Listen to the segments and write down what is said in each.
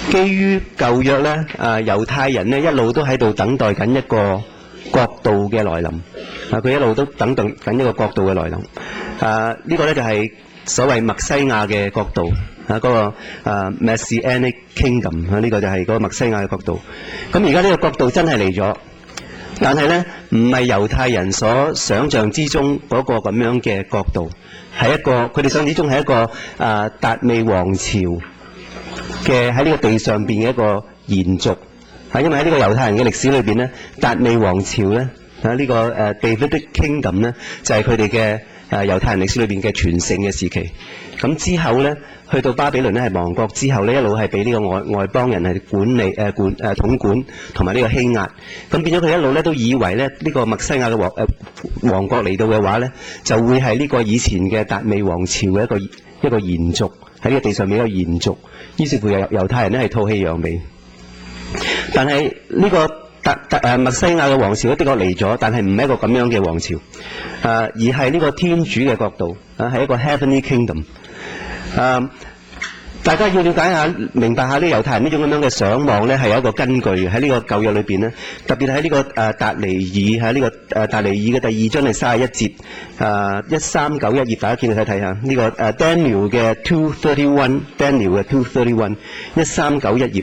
基於舊約咧，猶太人咧一路都喺度等待緊一個國度嘅來臨，佢一路都等待緊一個國度嘅來臨。呢個咧就係所謂默西亞嘅國度，嗰個Messianic Kingdom，呢個就係嗰個默西亞嘅國度。咁而家呢個國度真係嚟咗，但係咧唔係猶太人所想像之中嗰個咁樣嘅國度，係一個佢哋想象之中係一個達味王朝嘅喺呢個地上邊嘅一個延續。因為喺呢個猶太人嘅歷史裏邊咧，達味王朝咧呢個Davidic Kingdom 咧就係佢哋嘅猶太人歷史裏邊嘅全盛嘅時期。咁之後咧，去到巴比倫咧係亡國之後咧，一路係俾呢個外邦人係管理統管同埋呢個欺壓。咁變咗佢一路咧都以為咧呢個默西亞嘅王國嚟到嘅話咧，就會係呢個以前嘅達味王朝嘅一個延續，喺呢個地上面一個延續。於是乎猶太人咧係吐氣揚眉。但係呢個默西亞嘅王朝的確嚟咗，但係唔係一個咁樣嘅王朝，而係呢個天主嘅國度，係一個 Heavenly Kingdom。大家要了解下、明白下呢猶太人呢種咁樣嘅想望咧，係有一個根據嘅。喺呢個舊約裏邊咧，特別喺呢個達尼爾喺呢個達尼爾嘅第2章第31節，1391頁，大家見到睇下呢個Daniel 嘅 231，Daniel 嘅231，1391頁。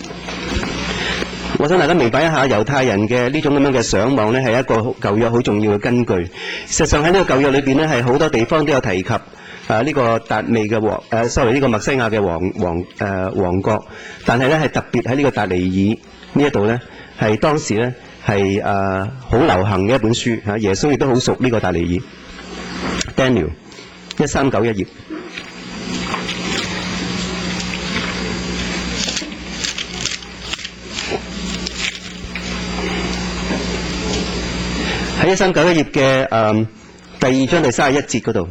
我想大家明白一下猶太人嘅呢種咁樣嘅想望咧，係一個舊約好重要嘅根據。事實上喺呢個舊約裏邊咧，係好多地方都有提及呢個達味嘅呢個默西亞嘅王國，但係咧係特別喺呢個達尼爾呢一度咧，係當時咧係好流行嘅一本書，耶穌亦都好熟呢個達尼爾。Daniel 1391頁。喺1391頁嘅第2章第31節嗰度。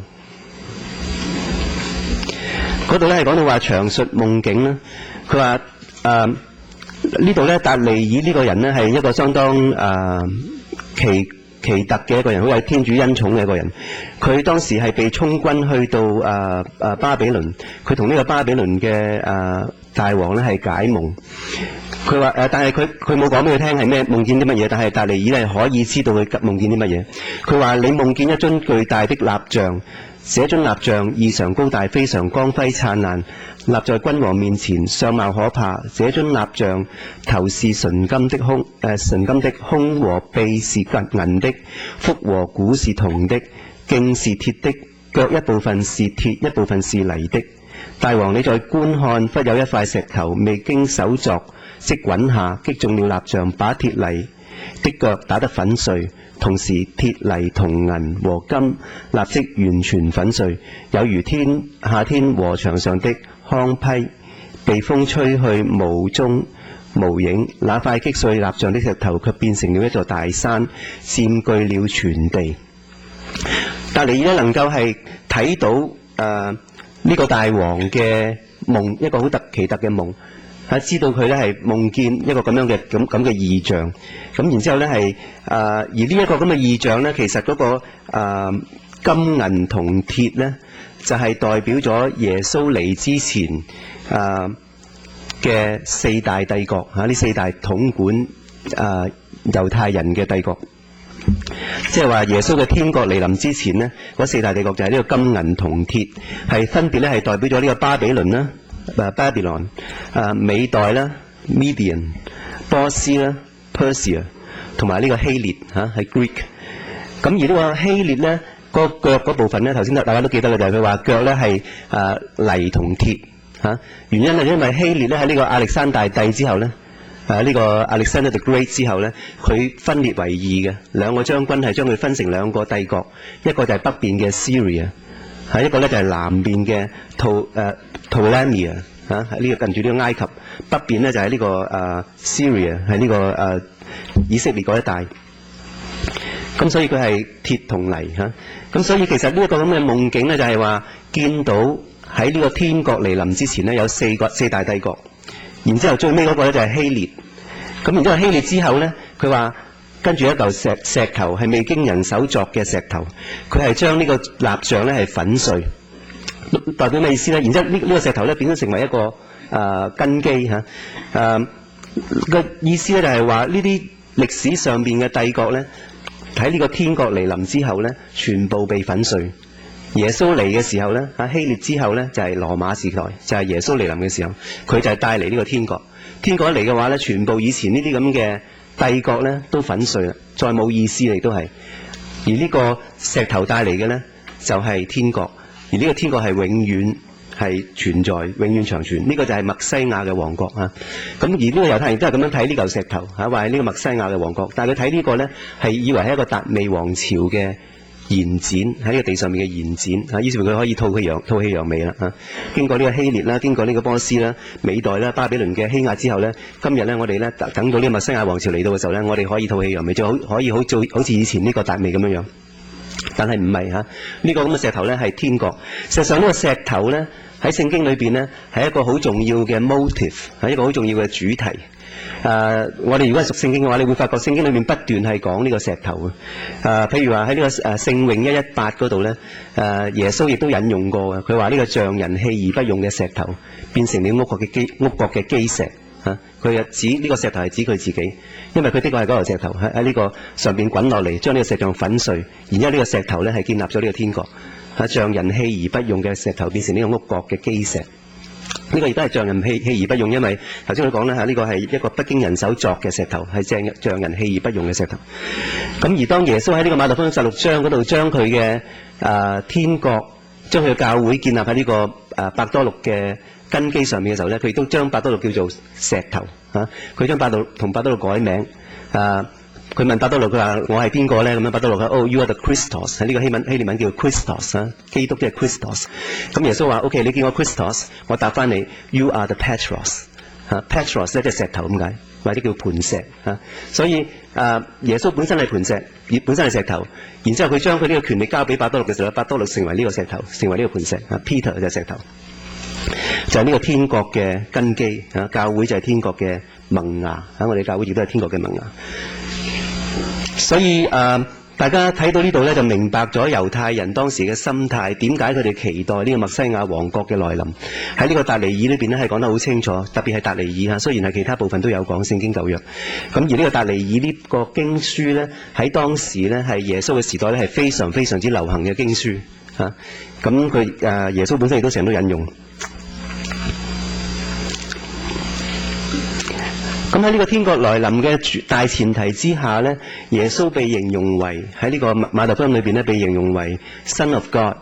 嗰度咧係講到話詳述夢境啦。佢話呢度咧達尼爾呢個人咧係一個相當奇特嘅一個人，好有天主恩寵嘅一個人。佢當時係被充軍去到巴比倫，佢同呢個巴比倫嘅大王咧係解夢。佢話但係佢冇講俾佢聽係咩夢見啲乜嘢，但係達尼爾係可以知道佢夢見啲乜嘢。佢話你夢見一尊巨大的蠟像。這尊蠟像異常高大，非常光輝燦爛，立在君王面前，相貌可怕。這尊蠟像頭是純金的胸和臂是銀的，腹和股是銅的，脛是鐵的，腳一部分是鐵，一部分是泥的。大王你在觀看，忽有一塊石頭未經手鑿即滾下，擊中了蠟像，把鐵泥的腳打得粉碎。同時鐵泥銅銀和金立即完全粉碎，有如夏天禾場上的糠秕，被風吹去無蹤無影。那塊擊碎蠟像的石頭卻變成了一座大山，佔據了全地。達尼爾能夠係睇到呢個大王嘅夢，一個好奇特嘅夢。知道佢咧係夢見一個咁樣嘅咁嘅異象，咁然之後咧係而呢一個咁嘅異象咧，其實嗰個金銀銅鐵咧，就係代表咗耶穌嚟之前嘅4大帝國呢4大統管猶太人嘅帝國，即係話耶穌嘅天國嚟臨之前咧，嗰4大帝國就係呢個金銀銅鐵，係分別咧係代表咗呢個巴比倫啦。Babylon、美代啦、Median、波斯啦、Persia 同埋呢個希臘係 Greek。咁而呢個希臘咧，個腳嗰部分咧，頭先大家都記得嘅就係佢話腳咧係泥同鐵原因係因為希臘咧喺呢個亞歷山大帝之後咧，呢個 Alexander the Great 之後咧，佢分裂為2嘅，兩個將軍係將佢分成2個帝國，一個就係北邊嘅 Syria。一個咧就係南邊嘅Ptolemia 喺呢個近住呢個埃及，北邊咧就係呢個Syria 喺呢個以色列嗰一帶。咁所以佢係鐵同泥咁所以其實呢一個咁嘅夢境咧就係話見到喺呢個天國嚟臨之前咧有4大帝國，然之後最尾嗰個咧就係希臘。咁然之後希臘之後咧，佢話跟住一嚿石頭係未經人手鑿嘅石頭，佢係將呢個蠟像咧係粉碎，代表咩意思咧？然之後呢個石頭咧變咗成為一個根基嚇。個意思咧就係話呢啲歷史上邊嘅帝國咧，喺呢個天國嚟臨之後咧，全部被粉碎。耶穌嚟嘅時候咧，希臘之後咧就係羅馬時代，就係耶穌嚟臨嘅時候，佢就係帶嚟呢個天國。天國一嚟嘅話咧，全部以前呢啲咁嘅帝國咧都粉碎啦，再冇意思嚟都係。而呢個石頭帶嚟嘅咧就係天國，而呢個天國係永遠係存在，永遠長存。呢個就係默西亞嘅王國啊。咁而呢個猶太人都係咁樣睇呢嚿石頭嚇，話係呢個默西亞嘅王國。但係佢睇呢個咧係以為係一個達味王朝嘅延展，喺呢個地上面嘅延展嚇，於是佢可以吐氣揚眉啦嚇。經過呢個希臘啦，經過呢個波斯啦、美代啦、巴比倫嘅欺壓之後咧，今日咧我哋咧等到呢個默西亞王朝嚟到嘅時候咧，我哋可以吐氣揚眉，就可以好似以前呢個達味咁樣樣。但係唔係嚇，呢個咁嘅石頭咧係天國。實際上呢個石頭咧喺聖經裏邊咧係一個好重要嘅 motive， 係一個好重要嘅主題。我哋如果係讀聖經嘅話，你會發覺聖經裏面不斷係講呢個石頭嘅。譬如話喺呢個聖詠118嗰度咧，耶穌亦都引用過嘅。佢話呢個匠人棄而不用嘅石頭，變成了屋角嘅基石。佢又指呢個石頭係指佢自己，因為佢的確係嗰嚿石頭喺呢個上邊滾落嚟，將呢個石像粉碎。然之後呢個石頭咧係建立咗呢個天國。匠人棄而不用嘅石頭變成呢個屋角嘅基石。呢個亦都係匠人棄而不用，因為頭先佢講咧呢個係一個不經人手作嘅石頭，係匠人棄而不用嘅石頭。咁而當耶穌喺呢個馬太福音16章嗰度將佢嘅天國，將佢嘅教會建立喺呢個伯多祿嘅根基上面嘅時候咧，佢亦都將伯多祿叫做石頭嚇。佢將伯多祿改名。佢問伯多祿，佢話我係邊個咧？咁樣伯多祿話：You are the Christos。喺呢個希臘文叫 Christos 啊，基督即係 Christos。咁耶穌話：OK， 你見我 Christos， 我答翻你 ，You are the Petros。Petros 咧即係石頭咁解，或者叫磐石嚇。所以耶穌本身係磐石，本身係石頭。然之後佢將佢呢個權力交俾伯多祿嘅時候，伯多祿成為呢個石頭，成為呢個磐石。Peter 就係石頭，就係呢個天國嘅根基。教會就係天國嘅萌芽。我哋教會亦都係天國嘅萌芽。所以大家睇到呢度咧，就明白咗猶太人當時嘅心態，點解佢哋期待呢個默西亞王國嘅來臨。喺呢個達尼爾裏邊咧係講得好清楚，特別係達尼爾嚇，雖然係其他部分都有講聖經舊約。咁而呢個達尼爾呢個經書咧，喺當時咧係耶穌嘅時代咧係非常非常之流行嘅經書嚇。咁佢耶穌本身亦都成日都引用。咁喺呢個天國來臨嘅大前提之下呢，耶穌被形容為喺呢個馬太福音裏邊咧，被形容為 Son of God，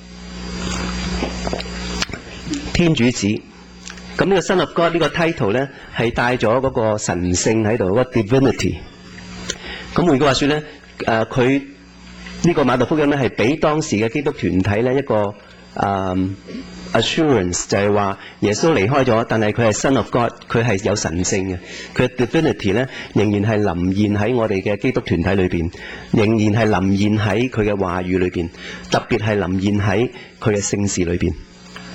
天主子。咁呢個 Son of God 呢個 title 呢，係帶咗嗰個神性喺度，嗰個 divinity。咁換句話說呢，佢呢個馬太福音呢，係俾當時嘅基督團體呢一個assurance， 就係話耶穌離開咗，但係佢係 Son of God， 佢係有神性嘅，佢嘅 divinity 咧仍然係臨現喺我哋嘅基督團體裏邊，仍然係臨現喺佢嘅話語裏邊，特別係臨現喺佢嘅聖事裏邊。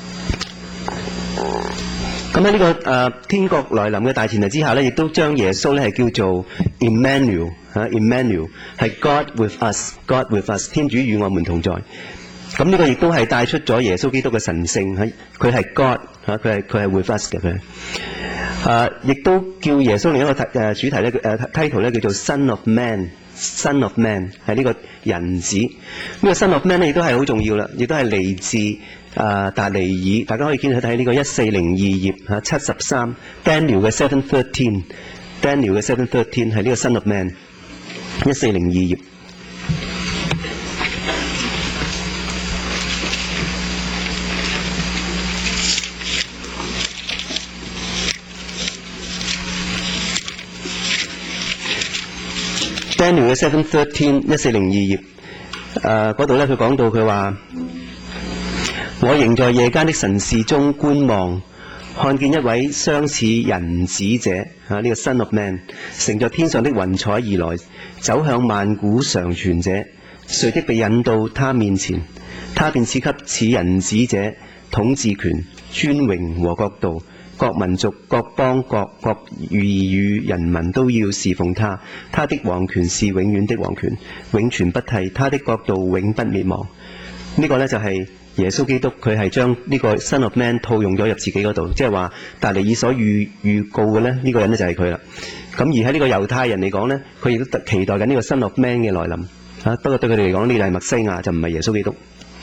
咁喺呢個天國來臨嘅大前提之下咧，亦都將耶穌咧係叫做 Emmanuel 嚇 ，Emmanuel 係 God with us，God with us， 天主與我們同在。咁呢個亦都係帶出咗耶穌基督嘅神性，佢係 God 嚇，佢係 with us 嘅佢。亦都叫耶穌另一個主題咧title咧叫做 Son of Man，Son of Man 係呢個人子。呢個 Son of Man 咧亦都係好重要啦，亦都係嚟自達尼爾。大家可以見到睇呢個1402頁嚇73 Daniel 嘅713，Daniel 嘅713係呢個 Son of Man 1402頁。Daniel 嘅713 1402頁，嗰度咧佢講到佢話：我仍在夜間的神視中觀望，看見一位相似人子者呢個 Son of Man 乘着天上的雲彩而來，走向萬古常存者，誰的被引到他面前，他便賜給此人子者統治權、尊榮和國度。各民族、各邦、各語語人民都要侍奉他。他的王權是永遠的王權，永存不替。他的國度永不滅亡。呢個呢就係耶穌基督佢係將呢個 Son of Man 套用咗入自己嗰度，即係話但尼爾所預告嘅咧，呢個人咧就係佢啦。咁而喺呢個猶太人嚟講咧，佢亦都期待緊呢個 Son of Man 嘅來臨嚇。不過對佢哋嚟講，呢個係默西亞，就唔係耶穌基督。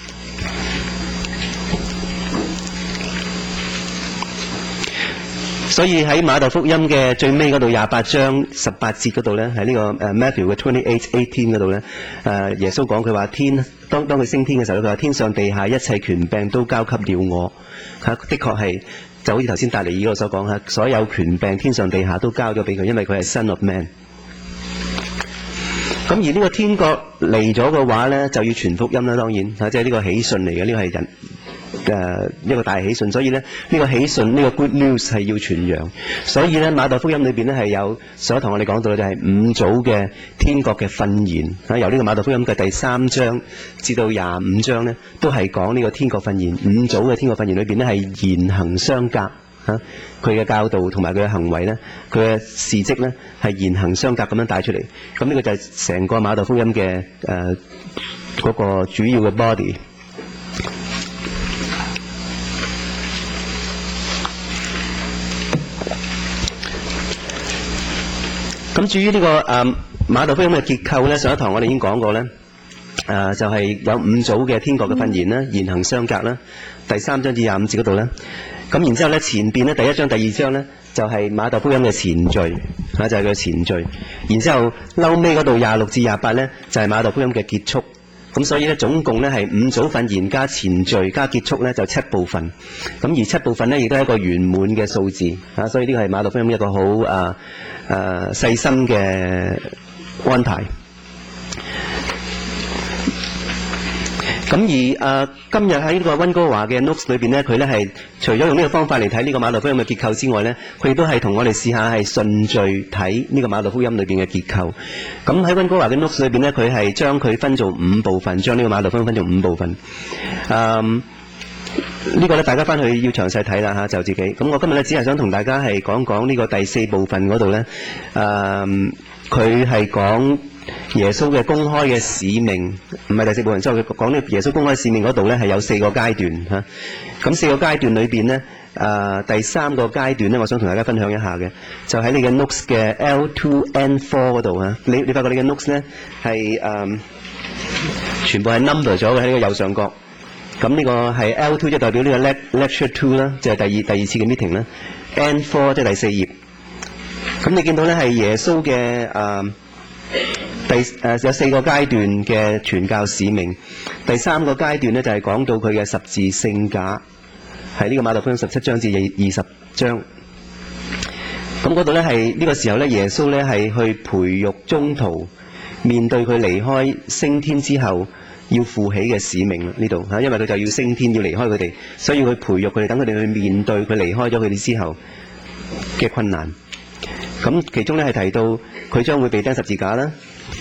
所以喺馬竇福音嘅最尾嗰度28章18節嗰度咧，喺呢個Matthew 嘅28:18嗰度咧，耶穌講佢話當佢升天嘅時候，佢話天上地下一切權柄都交給了我嚇。的確係就好似頭先達尼爾嗰度所講嚇，所有權柄天上地下都交咗俾佢，因為佢係 Son of Man。咁而呢個天國嚟咗嘅話咧，就要傳福音啦，當然嚇，即係呢個喜訊嚟嘅，呢個係人。一個大喜訊，所以咧呢個喜訊呢個 good news 係要傳揚，所以咧馬竇福音裏邊咧係有所同我哋講到嘅就係5組嘅天國嘅訓言啊，由呢個馬竇福音嘅第3章至到25章咧都係講呢個天國訓言，5組嘅天國訓言裏邊咧係言行相隔嚇，佢嘅教導同埋佢嘅行為咧，佢嘅事蹟咧係言行相隔咁樣帶出嚟，咁呢個就係成個馬竇福音嘅嗰個主要嘅 body。咁至於呢個馬竇福音嘅結構咧，上一堂我哋已經講過咧，就係有5組嘅天國嘅訓言啦，言行相隔啦，第3章至25節嗰度咧。咁然之後咧，前邊咧第1章、第2章咧就係馬竇福音嘅前序嚇，就係佢嘅前序。然之後嬲尾嗰度26至28咧就係馬竇福音嘅結束。咁所以咧總共咧係5組訓言加前序加結束咧就7部分。咁而7部分咧亦都係一個圓滿嘅數字嚇，所以呢個係馬竇福音一個好細心嘅安排。咁而今日喺呢個溫哥華嘅 notes 裏邊咧，佢咧係除咗用呢個方法嚟睇呢個馬竇福音嘅結構之外咧，佢亦都係同我哋試下係順序睇呢個馬竇福音裏邊嘅結構。咁喺溫哥華嘅 notes 裏邊咧，佢係將佢分做5部分，將呢個馬竇福音分做5部分。呢個咧大家翻去要詳細睇啦嚇，就自己。咁我今日咧只係想同大家係講講呢個第4部分嗰度咧，佢係講耶穌嘅公開嘅使命，唔係第4部分，之後佢講呢耶穌公開使命嗰度咧係有4個階段嚇。咁4個階段裏邊咧，第3個階段咧，我想同大家分享一下嘅，就喺你嘅 notes 嘅 L2N4 嗰度嚇。你發覺你嘅 notes 咧係全部係 number 咗嘅喺呢個右上角。咁呢個係 L2 即係代表呢個 lecture 2啦，即係第二次嘅 meeting 啦。N4 即係第4頁。咁你見到咧係耶穌嘅有4個階段嘅傳教使命。第3個階段咧就係講到佢嘅十字聖架，係呢個馬竇福音17章至20章。咁嗰度咧係呢個時候咧，耶穌咧係去培育宗徒，面對佢離開升天之後要負起嘅使命呢度嚇，因為佢就要升天，要離開佢哋，所以佢培育佢哋，等佢哋去面對佢離開咗佢哋之後嘅困難。咁其中咧係提到佢將會被釘十字架啦，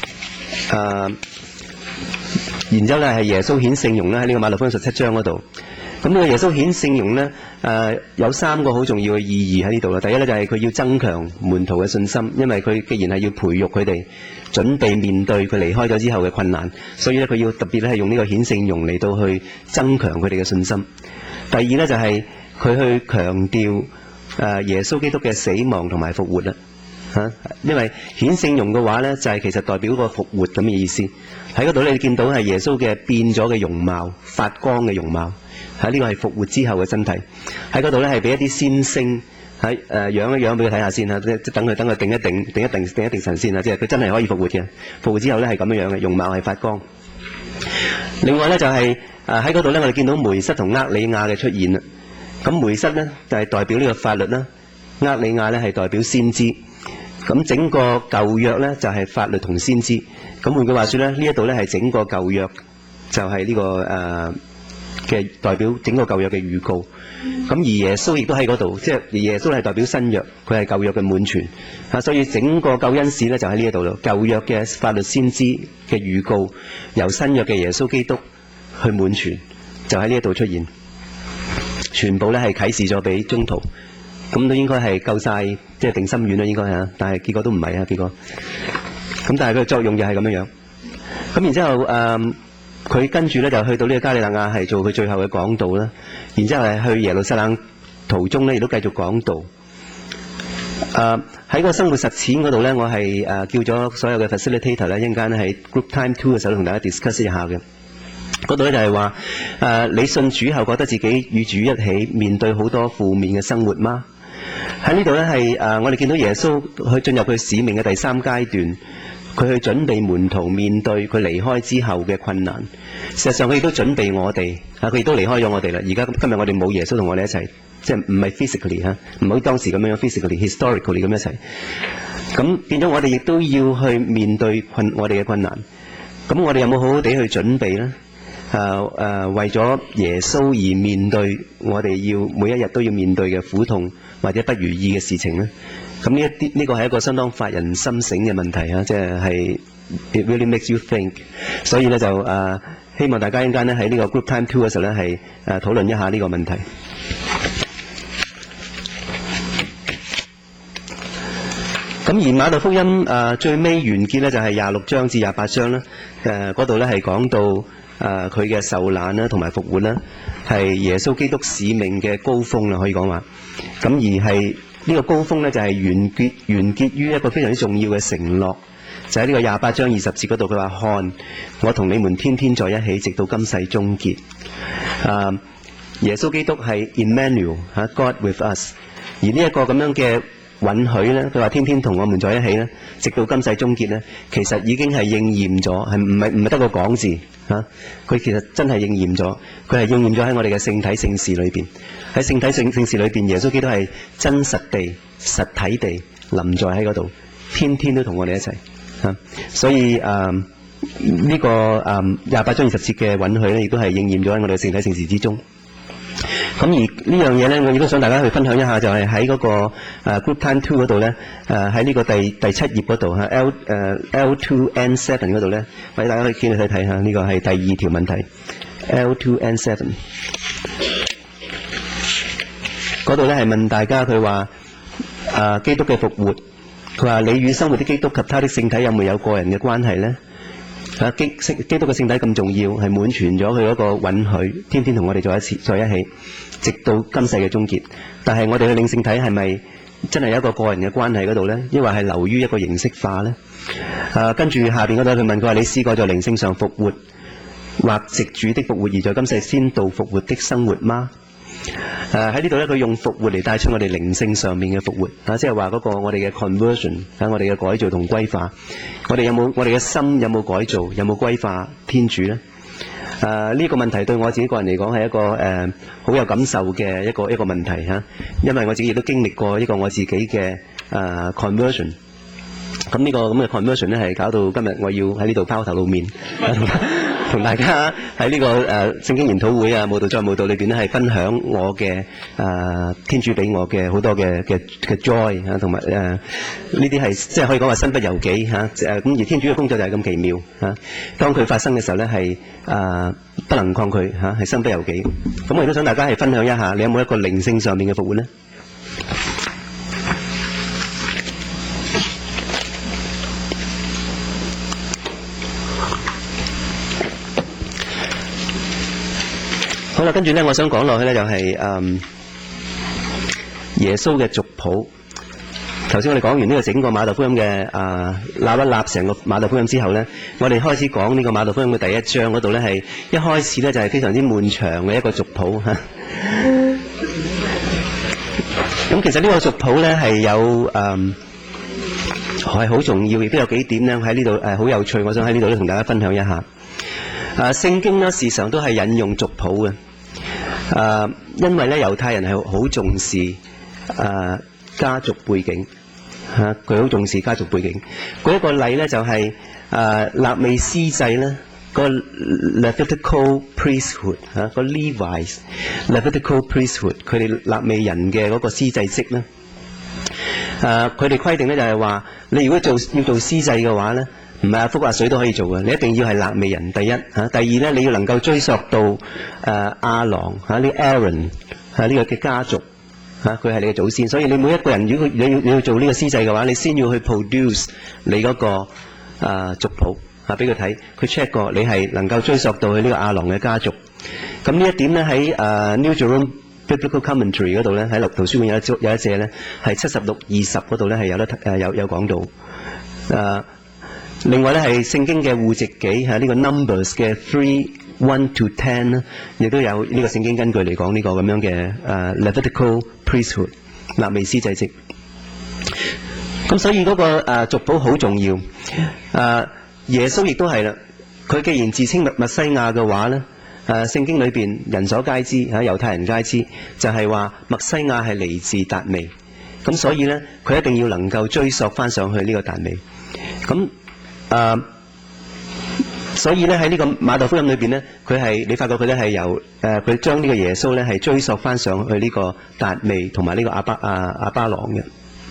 然之後咧係耶穌顯聖容啦，喺呢個馬竇福音17章嗰度。咁呢個耶穌顯聖容咧，有3個好重要嘅意義喺呢度啦。第一咧就係佢要增強門徒嘅信心，因為佢既然係要培育佢哋，準備面對佢離開咗之後嘅困難，所以咧佢要特別咧係用呢個顯聖容嚟到去增強佢哋嘅信心。第二咧就係佢去強調耶穌基督嘅死亡同埋復活啦。因為顯聖容嘅話咧，就係其實代表個復活咁嘅意思。喺嗰度你見到係耶穌嘅變咗嘅容貌，發光嘅容貌。喺呢個係復活之後嘅身體。喺嗰度咧係俾一啲先聲喺養一養俾佢睇下先嚇，即等佢定一定神先嚇，即係佢真係可以復活嘅。復活之後咧係咁樣樣嘅容貌係發光。另外咧就係喺嗰度咧，我哋見到梅瑟同厄里亞嘅出現啦。咁梅瑟咧就係代表呢個法律啦，厄里亞咧係代表先知。咁整個舊約咧就係法律同先知。咁換句話說咧，呢一度咧係整個舊約就係呢個嘅代表整個舊約嘅預告。咁而耶穌亦都喺嗰度，即係耶穌係代表新約，佢係舊約嘅滿全。所以整個救恩史咧就喺呢一度咯。舊約嘅法律先知嘅預告，由新約嘅耶穌基督去滿全，就喺呢一度出現。全部咧係啟示咗俾宗徒。咁都應該係夠晒，即係定心丸啦，應該係，但係結果都唔係啊，結果。咁但係佢嘅作用又係咁樣樣。咁然之後佢跟住咧就去到呢個加利納亞係做佢最後嘅講道啦，然之後係去耶路撒冷途中咧亦都繼續講道。喺個生活實踐嗰度咧，我係叫咗所有嘅 facilitator 咧，一陣間咧喺 group time 2嘅時候同大家 discuss 一下嘅。嗰度咧就係話你信主後覺得自己與主一起面對好多負面嘅生活嗎？喺呢度咧係我哋見到耶穌去進入佢使命嘅第3階段，佢去準備門徒面對佢離開之後嘅困難。事實上佢亦都準備我哋，佢亦都離開咗我哋啦。而家今日我哋冇耶穌同我哋一齊，即係唔係 physically 唔好當時咁樣 physically、historically 咁一齊。咁變咗我哋亦都要去面對我哋嘅困難。咁我哋有冇好好地去準備呢？為咗耶穌而面對我哋要每一日都要面對嘅苦痛或者不如意嘅事情呢？咁呢個係一個相當發人深省嘅問題啊！即係 it really makes you think。所以咧就希望大家一陣間咧喺呢個 group time 2嘅時候咧係討論一下呢個問題。咁而馬太福音最尾完結咧就係26章至28章啦。嗰度咧係講到佢嘅受難啦同埋復活啦，係耶穌基督使命嘅高峰啦，可以講話。咁而係呢個高峰咧就係完結於一個非常之重要嘅承諾，就喺呢個28章20節嗰度，佢話：看，我同你們天天在一起，直到今世終結。耶穌基督係 Emmanuel God with us。而呢一個咁樣嘅允許咧，佢話天天同我們在一起咧，直到今世終結咧，其實已經係應驗咗，係唔係得個講字嚇？佢其實真係應驗咗，佢係應驗咗喺我哋嘅聖體聖事裏邊。喺聖體聖事裏邊，耶穌基督係真實地、實體地臨在喺嗰度，天天都同我哋一齊嚇。所以呢個28章20節嘅允許咧，亦都係應驗咗喺我哋嘅聖體聖事之中。咁而呢樣嘢咧，我亦都想大家去分享一下，就係喺嗰個group time 2嗰度咧，喺呢個第7頁嗰度L2N7 嗰度咧，或者大家可以見去睇下，呢個係第2條問題 L2N7 嗰度咧係問大家，佢話基督嘅復活，佢話你與生活的基督及他的聖體有沒有個人嘅關係咧？基督嘅聖體咁重要，係滿全咗佢嗰個允許，天天同我哋在一起，直到今世嘅終結。但係我哋嘅領聖體係咪真係有一個人嘅關係嗰度呢？抑或係流於一個形式化呢？跟住下邊嗰度佢問佢話：你試過在靈性上復活，或藉主的復活而在今世先度復活的生活嗎？喺呢度咧，佢用復活嚟帶出我哋靈性上面嘅復活，即係話嗰個我哋嘅 conversion， 我哋嘅改造同歸化。我哋嘅心有冇改造，有冇歸化天主呢？呢個問題對我自己個人嚟講係一個好有感受嘅一個問題嚇，因為我自己亦都經歷過一個我自己嘅conversion。咁呢個咁嘅 conversion 咧係搞到今日我要喺呢度拋頭露面。同大家喺呢個聖經研討會啊，慕道再慕道裏邊咧，係分享我嘅天主俾我嘅好多嘅 joy 嚇，同埋呢啲係即係可以講話身不由己嚇。咁而天主嘅工作就係咁奇妙嚇。當佢發生嘅時候咧，係不能抗拒嚇，係身不由己。咁我亦都想大家係分享一下，你有冇一個靈性上面嘅復活呢？好啦，跟住咧，我想講落去咧，就係耶穌嘅族譜。頭先我哋講完呢個整個馬太福音嘅立一立成個馬太福音之後咧，我哋開始講呢個馬太福音嘅第1章嗰度咧，係一開始咧就係非常之漫長嘅一個族譜嚇。咁其實呢個族譜咧係有係好重要，亦都有幾點咧喺呢度好有趣，我想喺呢度咧同大家分享一下。聖經咧時常都係引用族譜嘅。因為咧猶太人係好重視家族背景嚇，佢好重視家族背景。舉一個例咧就係納味司祭咧，個 Levitical priesthood 嚇，個 Levites Levitical priesthood， 佢哋納味人嘅嗰個司祭職咧，佢哋規定咧就係話，你如果要做司祭嘅話咧，唔係阿福阿水都可以做嘅，你一定要係納味人。第一嚇，第二咧你要能夠追溯到亞郎嚇，呢 Aaron 嚇呢個嘅家族嚇，佢係你嘅祖先。所以你每一個人如果你要做呢個司祭嘅話，你先要去 produce 你嗰個族譜俾佢睇，佢 check 過你係能夠追溯到去呢個亞郎嘅家族。咁呢一點咧喺New Jerome Biblical Commentary 嗰度咧，喺圖書館有一隻咧係76-20嗰度咧係有講到。另外咧係聖經嘅戶籍紀喺呢個 Numbers 嘅3:1-10咧，亦都有呢個聖經根據嚟講呢個咁樣嘅Levitical priesthood 利未司祭職。咁所以嗰個族譜好重要。耶穌亦都係啦，佢既然自稱默西亞嘅話咧，聖經裏邊人所皆知猶太人皆知，就係話默西亞係嚟自達味。咁所以咧，佢一定要能夠追溯翻上去呢個達味。咁所以咧喺呢個馬太福音裏邊咧，你發覺佢咧係由佢將呢個耶穌咧係追溯翻上去呢個達味同埋呢個亞巴郎嘅。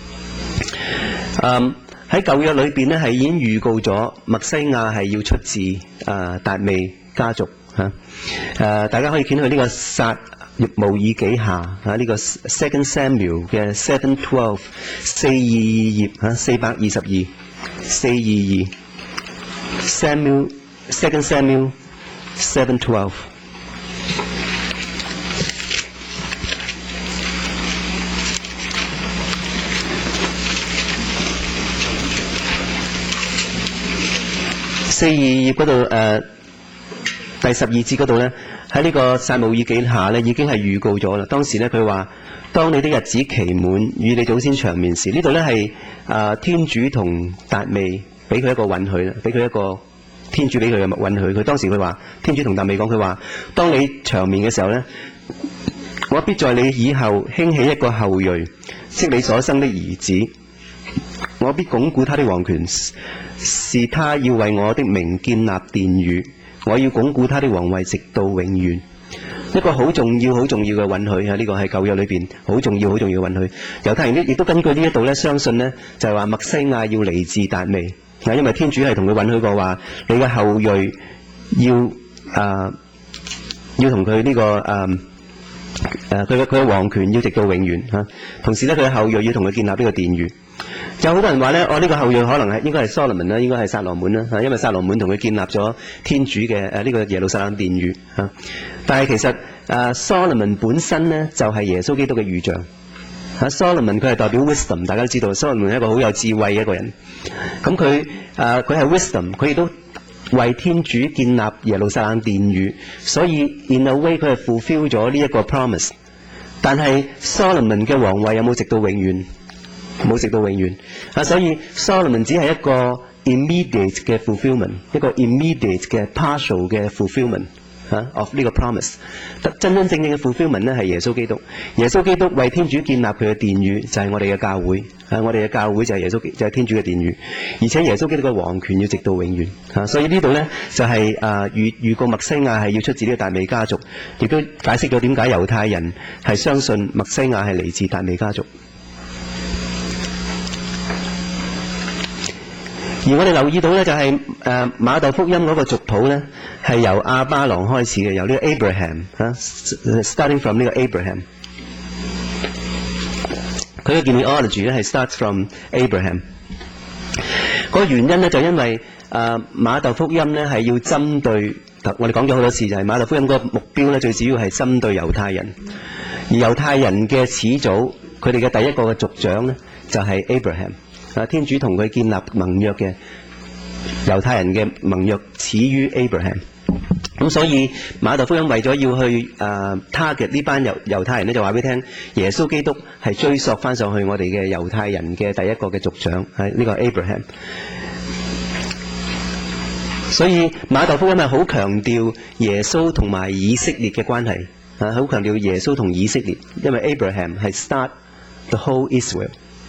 喺舊約裏邊咧係已經預告咗默西亞係要出自達味家族大家可以見去呢個撒母耳記下呢個 Second Samuel 嘅 7:12 422頁422 422 Second Samuel 7:12。422頁嗰度第12節嗰度咧，喺呢個撒母耳記下咧已經係預告咗啦。當時咧佢話：當你的日子期滿，與你祖先長眠時，呢度咧係天主同達味俾佢一個允許啦，俾佢一個天主俾佢嘅允許。佢當時佢話天主同達味講，佢話：當你長眠嘅時候咧，我必在你以後興起一個後裔，即你所生的兒子。我必鞏固他的王權，是他要為我的名建立殿宇，我要鞏固他的王位直到永遠。一個好重要嘅允許呢個係舊約裏邊好重要嘅允許。猶太人亦都根據呢一度相信呢就係話默西亞要嚟自達味，因為天主係同佢允許過話，你嘅後裔要同佢呢個佢嘅王權要直到永遠同時咧佢嘅後裔要同佢建立呢個殿宇。有好多人話咧，呢個後裔可能應該係 Solomon 啦，應該係撒羅門啦，因為撒羅門同佢建立咗天主嘅呢個耶路撒冷殿宇但係其實Solomon 本身咧就係耶穌基督嘅預像Solomon 佢係代表 wisdom， 大家都知道 Solomon 係一個好有智慧嘅一個人。咁佢係 wisdom， 佢亦都為天主建立耶路撒冷殿宇，所以 in a way 佢係 fulfill 咗呢一個 promise。但係 Solomon 嘅皇位有冇直到永遠？冇直到永遠所以 Solomon 只係一個 immediate 嘅 fulfillment， 一個 immediate 嘅 partial 嘅 fulfillment of 呢個 promise。真正嘅 fulfillment 咧係耶穌基督。耶穌基督為天主建立佢嘅殿宇，就係我哋嘅教會我哋嘅教會就係就係天主嘅殿宇，而且耶穌基督嘅王權要直到永遠所以呢度咧就係預告默西亞係要出自呢個達味家族，亦都解釋咗點解猶太人係相信默西亞係嚟自達味家族。而我哋留意到咧，就係馬竇福音嗰個族譜咧，係由亞巴郎開始嘅，由呢個 Abraham starting from 呢個 Abraham。佢嘅 genealogy 咧係 starts from Abraham。嗰個原因咧就因為馬竇福音咧係要針對，我哋講咗好多次，就係馬竇福音嗰個目標咧最主要係針對猶太人，而猶太人嘅始祖，佢哋嘅第一個嘅族長咧就係 Abraham。天主同佢建立盟約嘅猶太人嘅盟約始於 Abraham。咁所以馬竇福音為咗要去target 呢班猶太人咧，就話俾你聽，耶穌基督係追溯翻上去我哋嘅猶太人嘅第一個嘅族長係呢個 Abraham。所以馬竇福音係好強調耶穌同埋以色列嘅關係好強調耶穌同以色列，因為 Abraham 係 start the whole Israel。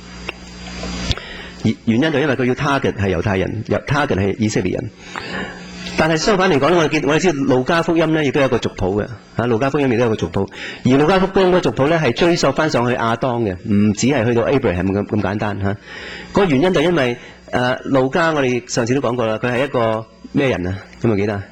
原因就因為佢要 target 係猶太人，target 係以色列人。但係相反嚟講咧，我哋知道路加福音咧亦都有個族譜嘅，路加福音亦都有個族譜。而路加福音嗰個族譜咧係追溯翻上去亞當嘅，唔止係去到 Abraham 咁簡單嚇。個原因就因為路加我哋上次都講過啦，佢係一個咩人啊？有冇記得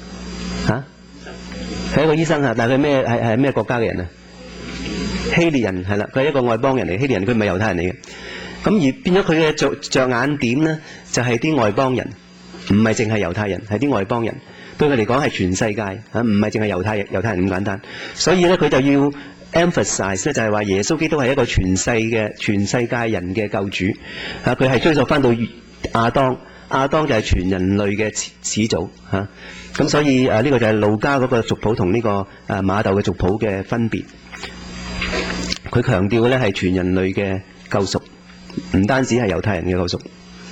係一個醫生但係佢係咩國家嘅人啊？希臘人係啦，佢係一個外邦人嚟，希臘人佢唔係猶太人嚟嘅。咁而變咗佢嘅着眼點咧，就係啲外邦人唔係淨係猶太人，係啲外邦人，對佢嚟講係全世界唔係淨係猶太人咁簡單。所以咧佢就要 emphasize 咧就係話耶穌基督係一個全世界人嘅救主佢係追溯翻到亞當就係全人類嘅始祖咁所以呢個就係路加嗰個族譜同呢個馬竇嘅族譜嘅分別。佢強調嘅咧係全人類嘅救贖，唔單止係猶太人嘅救贖。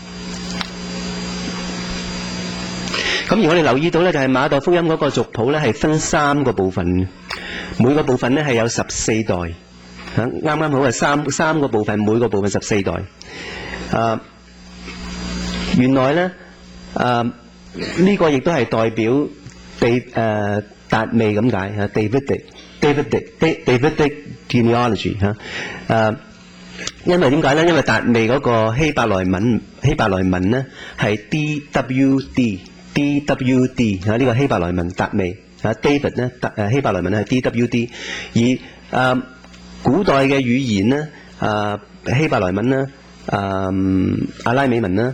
咁而我哋留意到咧，就係馬竇福音嗰個族譜咧係分3個部分嘅，每個部分咧係有14代，啱啱好係三個部分，每個部分14代。原來咧呢個亦都係代表達味咁解Davidic genealogy 因為點解咧？因為達味嗰個希伯來文咧係 DWD 呢個希伯來文達味David 咧希伯來文係 DWD， 而古代嘅語言咧希伯來文啦阿拉美文啦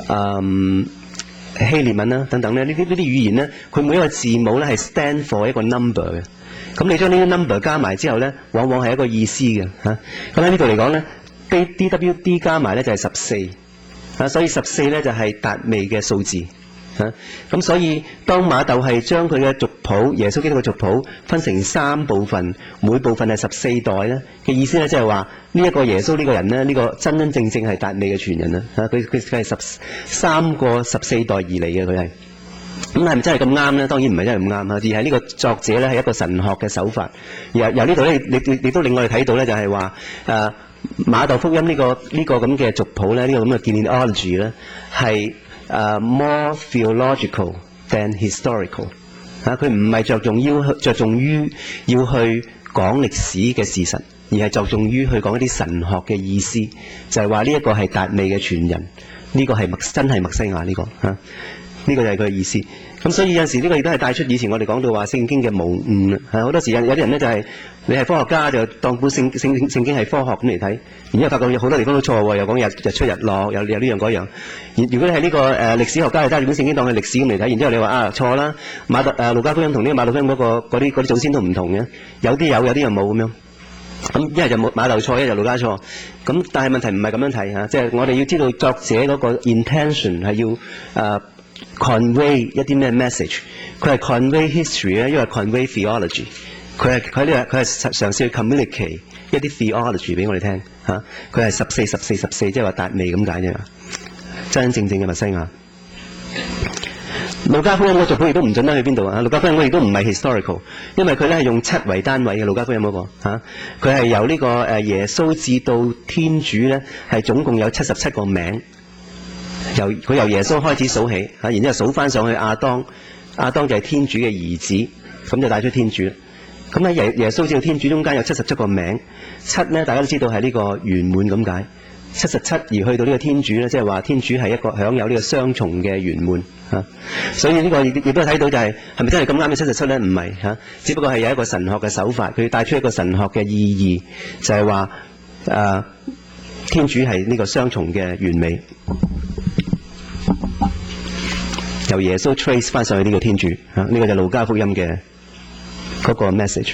希臘文啦等等咧呢啲語言咧，佢每一個字母咧係 stand for 一個 number 嘅。咁你將呢啲 number 加埋之後咧，往往係一個意思嘅咁喺呢度嚟講咧 ，DWD 加埋咧就係14所以14咧就係達味嘅數字咁所以當馬竇係將佢嘅族譜耶穌基督嘅族譜分成3部分，每部分係14代咧嘅意思咧，即係話呢一個耶穌呢個人咧，呢個真真正正係達味嘅傳人佢係13個14代而嚟嘅佢係。咁係咪真係咁啱咧？當然唔係真係咁啱而係呢個作者咧係一個神學嘅手法。由呢度咧，你都令我哋睇到咧，就係話馬竇福音呢個咁嘅族譜咧，呢個咁嘅 genealogy 咧係more theological than historical 佢唔係着重於要去講歷史嘅事實，而係着重於去講一啲神學嘅意思，就係話呢一個係達味嘅傳人，呢個係真係默西亞呢個呢個就係佢嘅意思。咁所以有陣時呢個亦都係帶出以前我哋講到話聖經嘅無誤啦。好多時有啲人咧就係你係科學家就當本聖經係科學咁嚟睇，然之後發覺有好多地方都錯喎，又講日出日落，有呢樣嗰樣。如果你係呢個歷史學家，就揸住本聖經當係歷史咁嚟睇，然之後你話錯啦，路加福音同呢個馬竇福音嗰啲祖先都唔同嘅，有啲有啲又冇咁樣。咁一係就馬竇錯，一係就路加錯。咁但係問題唔係咁樣睇即係我哋要知道作者嗰個 intention 係要convey 一啲咩 message， 佢係 convey history 因為 convey theology， 佢係嘗試去 communicate 一啲 theology 俾我哋聽佢係14，即係話達味咁解啫，真真正正嘅默西亞。路加福音嗰族譜亦都唔準得去邊度路加福音我亦都唔係 historical， 因為佢咧係用7為單位嘅路加福音嗰個佢係由呢個耶穌至到天主咧係總共有77個名。佢由耶穌開始數起然之後數翻上去亞當就係天主嘅兒子，咁就帶出天主。咁喺耶穌至到天主中間有77個名，7咧大家都知道係呢個圓滿咁解，77而去到呢個天主咧，即係話天主係一個享有呢個雙重嘅圓滿所以呢個亦都睇到就係咪真係咁啱嘅77咧？唔係只不過係有一個神學嘅手法，佢帶出一個神學嘅意義，就係話天主係呢個雙重嘅完美。由耶穌 trace 翻上去呢個天主呢個就係路加福音嘅嗰個 message。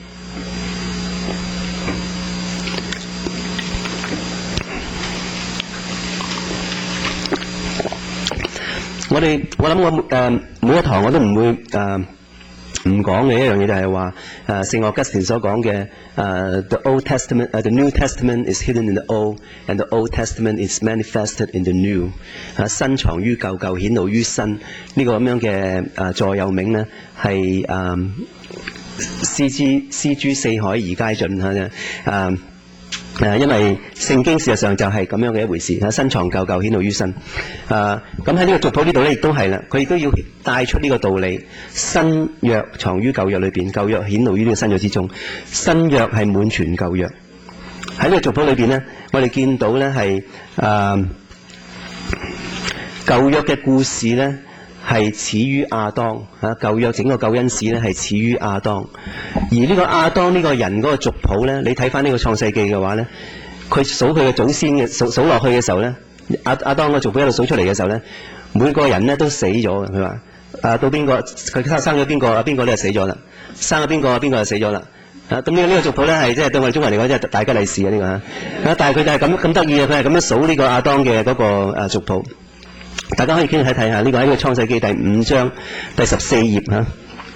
我諗每一堂我都唔會唔講嘅一樣嘢就係話聖奧吉斯所講嘅the Old Testament the New Testament is hidden in the Old and the Old Testament is manifested in the New 新藏於舊，舊顯露於新呢個咁樣嘅座右銘呢係詩諸四海而皆準因為聖經事實上就係咁樣嘅一回事新藏舊，舊顯露於新咁喺呢個族譜呢度咧亦都係啦，佢亦都要帶出呢個道理，新約藏於舊約裏邊，舊約顯露於呢個新約之中，新約係滿全舊約。喺呢個族譜裏邊呢，我哋見到呢係舊約嘅故事呢係始於亞當舊約整個救恩史呢係始於亞當，而呢個亞當呢個人嗰個族譜呢，你睇翻呢個創世記嘅話呢，佢數佢嘅祖先嘅數落去嘅時候呢，亞當個族譜一路數出嚟嘅時候呢， 每個人咧都死咗嘅。佢話到邊個佢生咗邊個邊個咧就死咗啦，生咗邊個就死咗啦。咁呢個族譜咧係即係對我哋中國人嚟講即係大吉利是呢個但係佢就係咁得意嘅，佢係咁樣數呢個亞當嘅嗰個族譜。大家可以傾睇下呢個喺個創世記第5章第14頁嚇。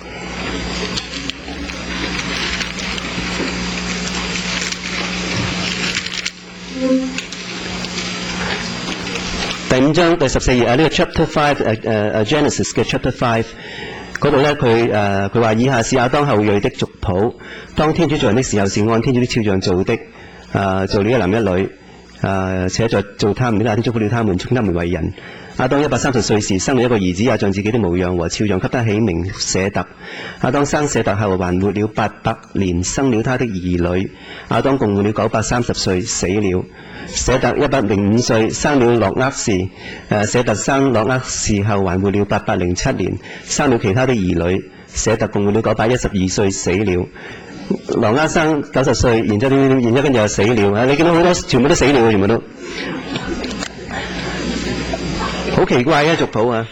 第5章第14頁呢個 Chapter 5Genesis 嘅 Chapter 5嗰度咧，佢話以下是亞當後裔的族譜。當天主造人的時候，是按天主的肖像造的，造了一男一女，且在造他們的那天祝福了他們，稱他們為人。亞當130歲時生了一個兒子，也像自己的模樣和肖像，給他起名舍特。亞當生舍特後還活了800年，生了他的兒女。亞當共活了930歲，死了。舍特105歲生了諾厄士，舍特生諾厄士後還活了807年，生了其他的兒女。舍特共活了912歲，死了。諾厄生90歲，然之後跟住又死了。你見到好多全部都死了，全部都好奇怪嘅族譜啊！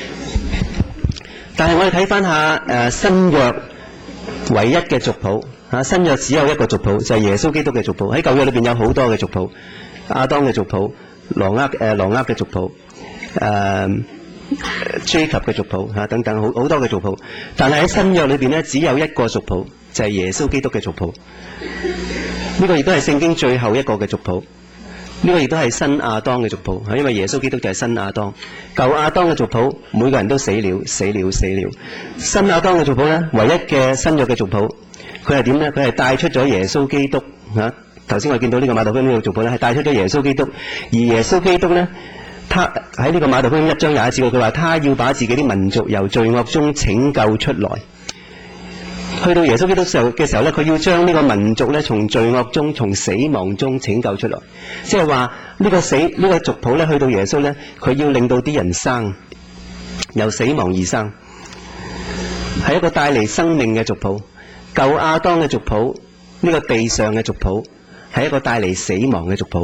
但係我哋睇翻下新約唯一嘅族譜新約只有一個族譜，就係耶穌基督嘅族譜。喺舊約裏邊有好多嘅族譜，亞當嘅族譜、挪厄嘅族譜、Jacob 嘅族譜等等，好多嘅族譜。但係喺新約裏邊咧，只有一個族譜，就係耶穌基督嘅族譜。呢個亦都係聖經最後一個嘅族譜。呢個亦都係新亞當嘅族譜，因為耶穌基督就係新亞當。舊亞當嘅族譜，每個人都死了。新亞當嘅族譜咧，唯一嘅新約嘅族譜，佢係點咧？佢係帶出咗耶穌基督頭先我見到呢個馬太福音呢個族譜咧，係帶出咗耶穌基督。而耶穌基督咧，他喺呢個馬太福音1章21節，佢話他要把自己啲民族由罪惡中拯救出來。去到耶穌基督嘅時候咧，佢要將呢個民族咧從罪惡中、從死亡中拯救出來。即係話呢個族譜咧，去到耶穌咧，佢要令到啲人生由死亡而生，係一個帶嚟生命嘅族譜。舊亞當嘅族譜，呢個地上嘅族譜，係一個帶嚟死亡嘅族譜。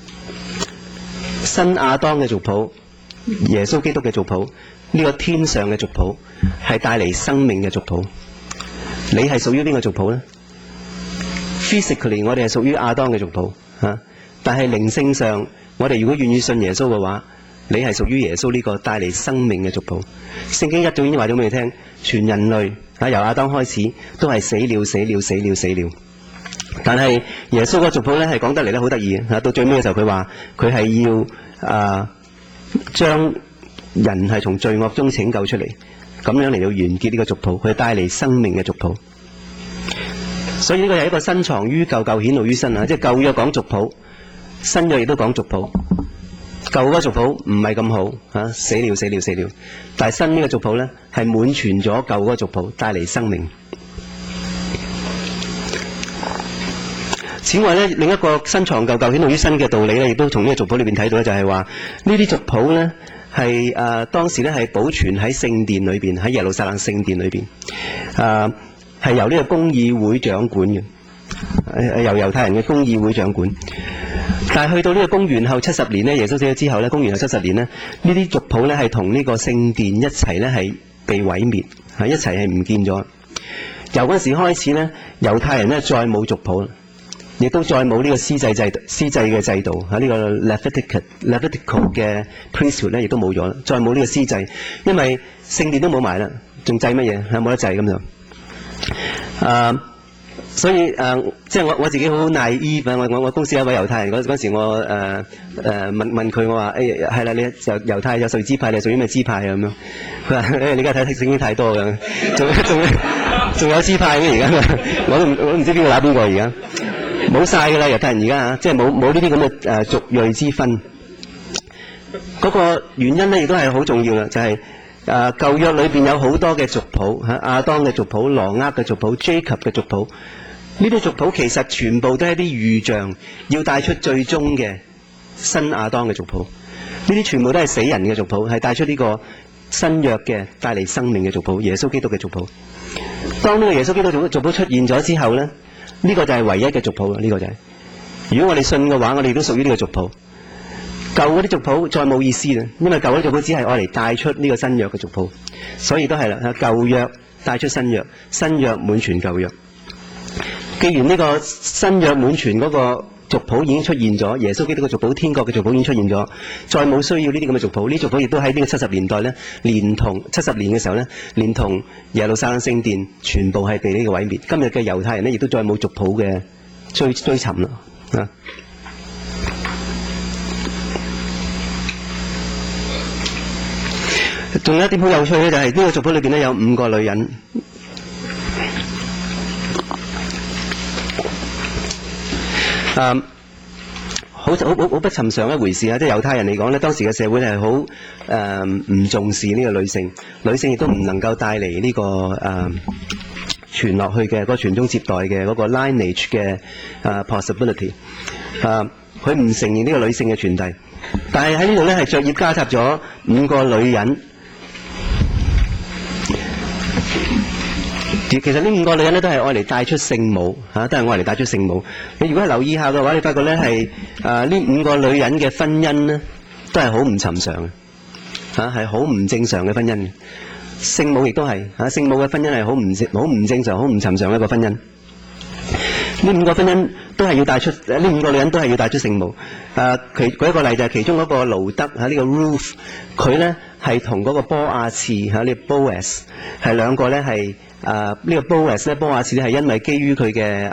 新亞當嘅族譜，耶穌基督嘅族譜，呢個天上嘅族譜，係帶嚟生命嘅族譜。你係屬於邊個族譜呢？ Physically 我哋係屬於亞當嘅族譜但係靈性上，我哋如果願意信耶穌嘅話，你係屬於耶穌呢個帶嚟生命嘅族譜。聖經一早已經話咗俾你聽，全人類由亞當開始都係死了。但係耶穌個族譜咧係講得嚟咧好得意嘅，到最尾嘅時候佢話佢係要將人係從罪惡中拯救出嚟，咁樣嚟到完結呢個族譜，佢帶嚟生命嘅族譜。所以呢個係一個新藏於舊，舊顯露於新即係舊約講族譜，新約亦都講族譜。舊嗰族譜唔係咁好死了，但係新呢個族譜咧係滿全咗舊嗰族譜，帶嚟生命。此外咧，另一個新藏舊，舊顯露於新嘅道理咧，亦都從呢個族譜裏邊睇到咧，就係話呢啲族譜咧係當時咧係保存喺聖殿裏邊，喺耶路撒冷聖殿裏邊係由呢個公議會掌管嘅，由猶太人嘅公議會掌管。但係去到呢個公元後70年咧，耶穌死咗之後咧，公元後70年咧，呢啲族譜咧係同呢個聖殿一齊咧係被毀滅，一齊係唔見咗。由嗰時開始咧，猶太人咧再冇族譜，亦都再冇呢個司祭嘅制度呢個 Levitical 嘅 priesthood 咧亦都冇咗啦，再冇呢個司祭，因為聖殿都冇埋啦，仲祭乜嘢？冇得祭咁就所以即係我自己好 naive 我公司有一位猶太人嗰時我問佢，我話係啦，你就猶太有誰支派，你屬於咩支派咁樣？佢話你而家睇聖經太多㗎，仲有支派咩而家？我都唔知邊個打邊個而家。冇晒㗎啦，猶太人而家即係冇呢啲咁嘅族裔之分。嗰個原因咧，亦都係好重要嘅，就係舊約裏邊有好多嘅族譜亞當嘅族譜、挪厄嘅族譜、Jacob 嘅族譜。呢啲族譜其實全部都係一啲預象，要帶出最終嘅新亞當嘅族譜。呢啲全部都係死人嘅族譜，係帶出呢個新約嘅帶嚟生命嘅族譜，耶穌基督嘅族譜。當呢個耶穌基督族譜出現咗之後咧，呢個就係唯一嘅族譜啦。呢個就係如果我哋信嘅話，我哋都屬於呢個族譜。 舊嗰啲族譜再冇意思啦，因為舊嗰啲族譜只係愛嚟帶出呢個新約嘅族譜，所以都係啦，舊約帶出新約，新約滿全舊約。既然呢個新約滿全嗰個族譜已經出現咗，耶穌基督嘅族譜、天國嘅族譜已經出現咗，再冇需要呢啲咁嘅族譜。呢族譜亦都喺呢個70年代咧，連同70年嘅時候咧，連同耶路撒冷聖殿全部係被呢個毀滅。今日嘅猶太人咧，亦都再冇族譜嘅追尋啦啊！仲有一點好有趣咧，就係呢個族譜裏邊咧有5個女人。好不尋常一回事啊！即係猶太人嚟講咧，當時嘅社會係好唔重視呢個女性，女性亦都唔能夠帶嚟呢個傳落去嘅嗰個傳宗接代嘅嗰個 lineage 嘅possibility。佢唔承認呢個女性嘅傳遞，但係喺呢度咧係著意加插咗5個女人。其實呢5個女人咧都係愛嚟帶出聖母嚇，都係愛嚟帶出聖母。你如果係留意下嘅話，你發覺咧係呢5個女人嘅婚姻咧都係好唔尋常嘅嚇，係好唔正常嘅婚姻。聖母亦都係嚇，聖母嘅婚姻係好唔正常、好唔尋常嘅一個婚姻。呢5個婚姻都係要帶出，呢5個女人都係要帶出聖母。舉一個例就係其中嗰個盧德嚇，呢個 Ruth， 佢咧係同嗰個波亞次嚇，呢個 Boaz 係兩個咧係。呢個 Boaz 咧，波亞次咧係因為基於佢嘅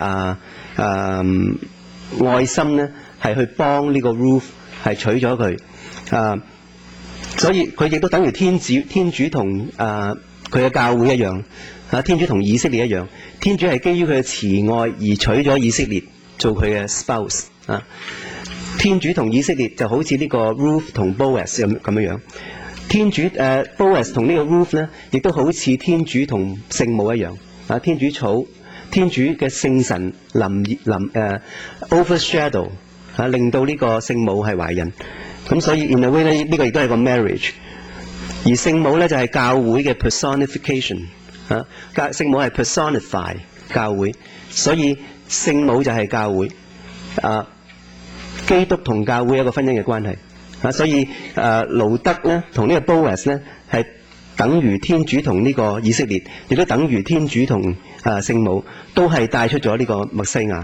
愛心咧，係去幫呢個 Ruth 係娶咗佢，所以佢亦都等於天主同佢嘅教會一樣，天主同以色列一樣，天主係基於佢嘅慈愛而娶咗以色列做佢嘅 spouse 啊，天主同以色列就好似呢個 Ruth 同 Boaz 咁樣。天主Boaz 同呢個 Ruth 咧，亦都好似天主同聖母一樣啊！天主草，天主嘅聖神overshadow 令到呢個聖母係懷孕。咁所以 in a way 咧，呢個亦都係個 marriage。而聖母咧就係教會嘅 personification 啊，聖母係 personify 教會，所以聖母就係教會啊。基督同教會有一個婚姻嘅關係。所以盧德咧同呢個 Boaz 咧係等於天主同呢個以色列，亦都等於天主同聖母，都係帶出咗呢個默西亞。呢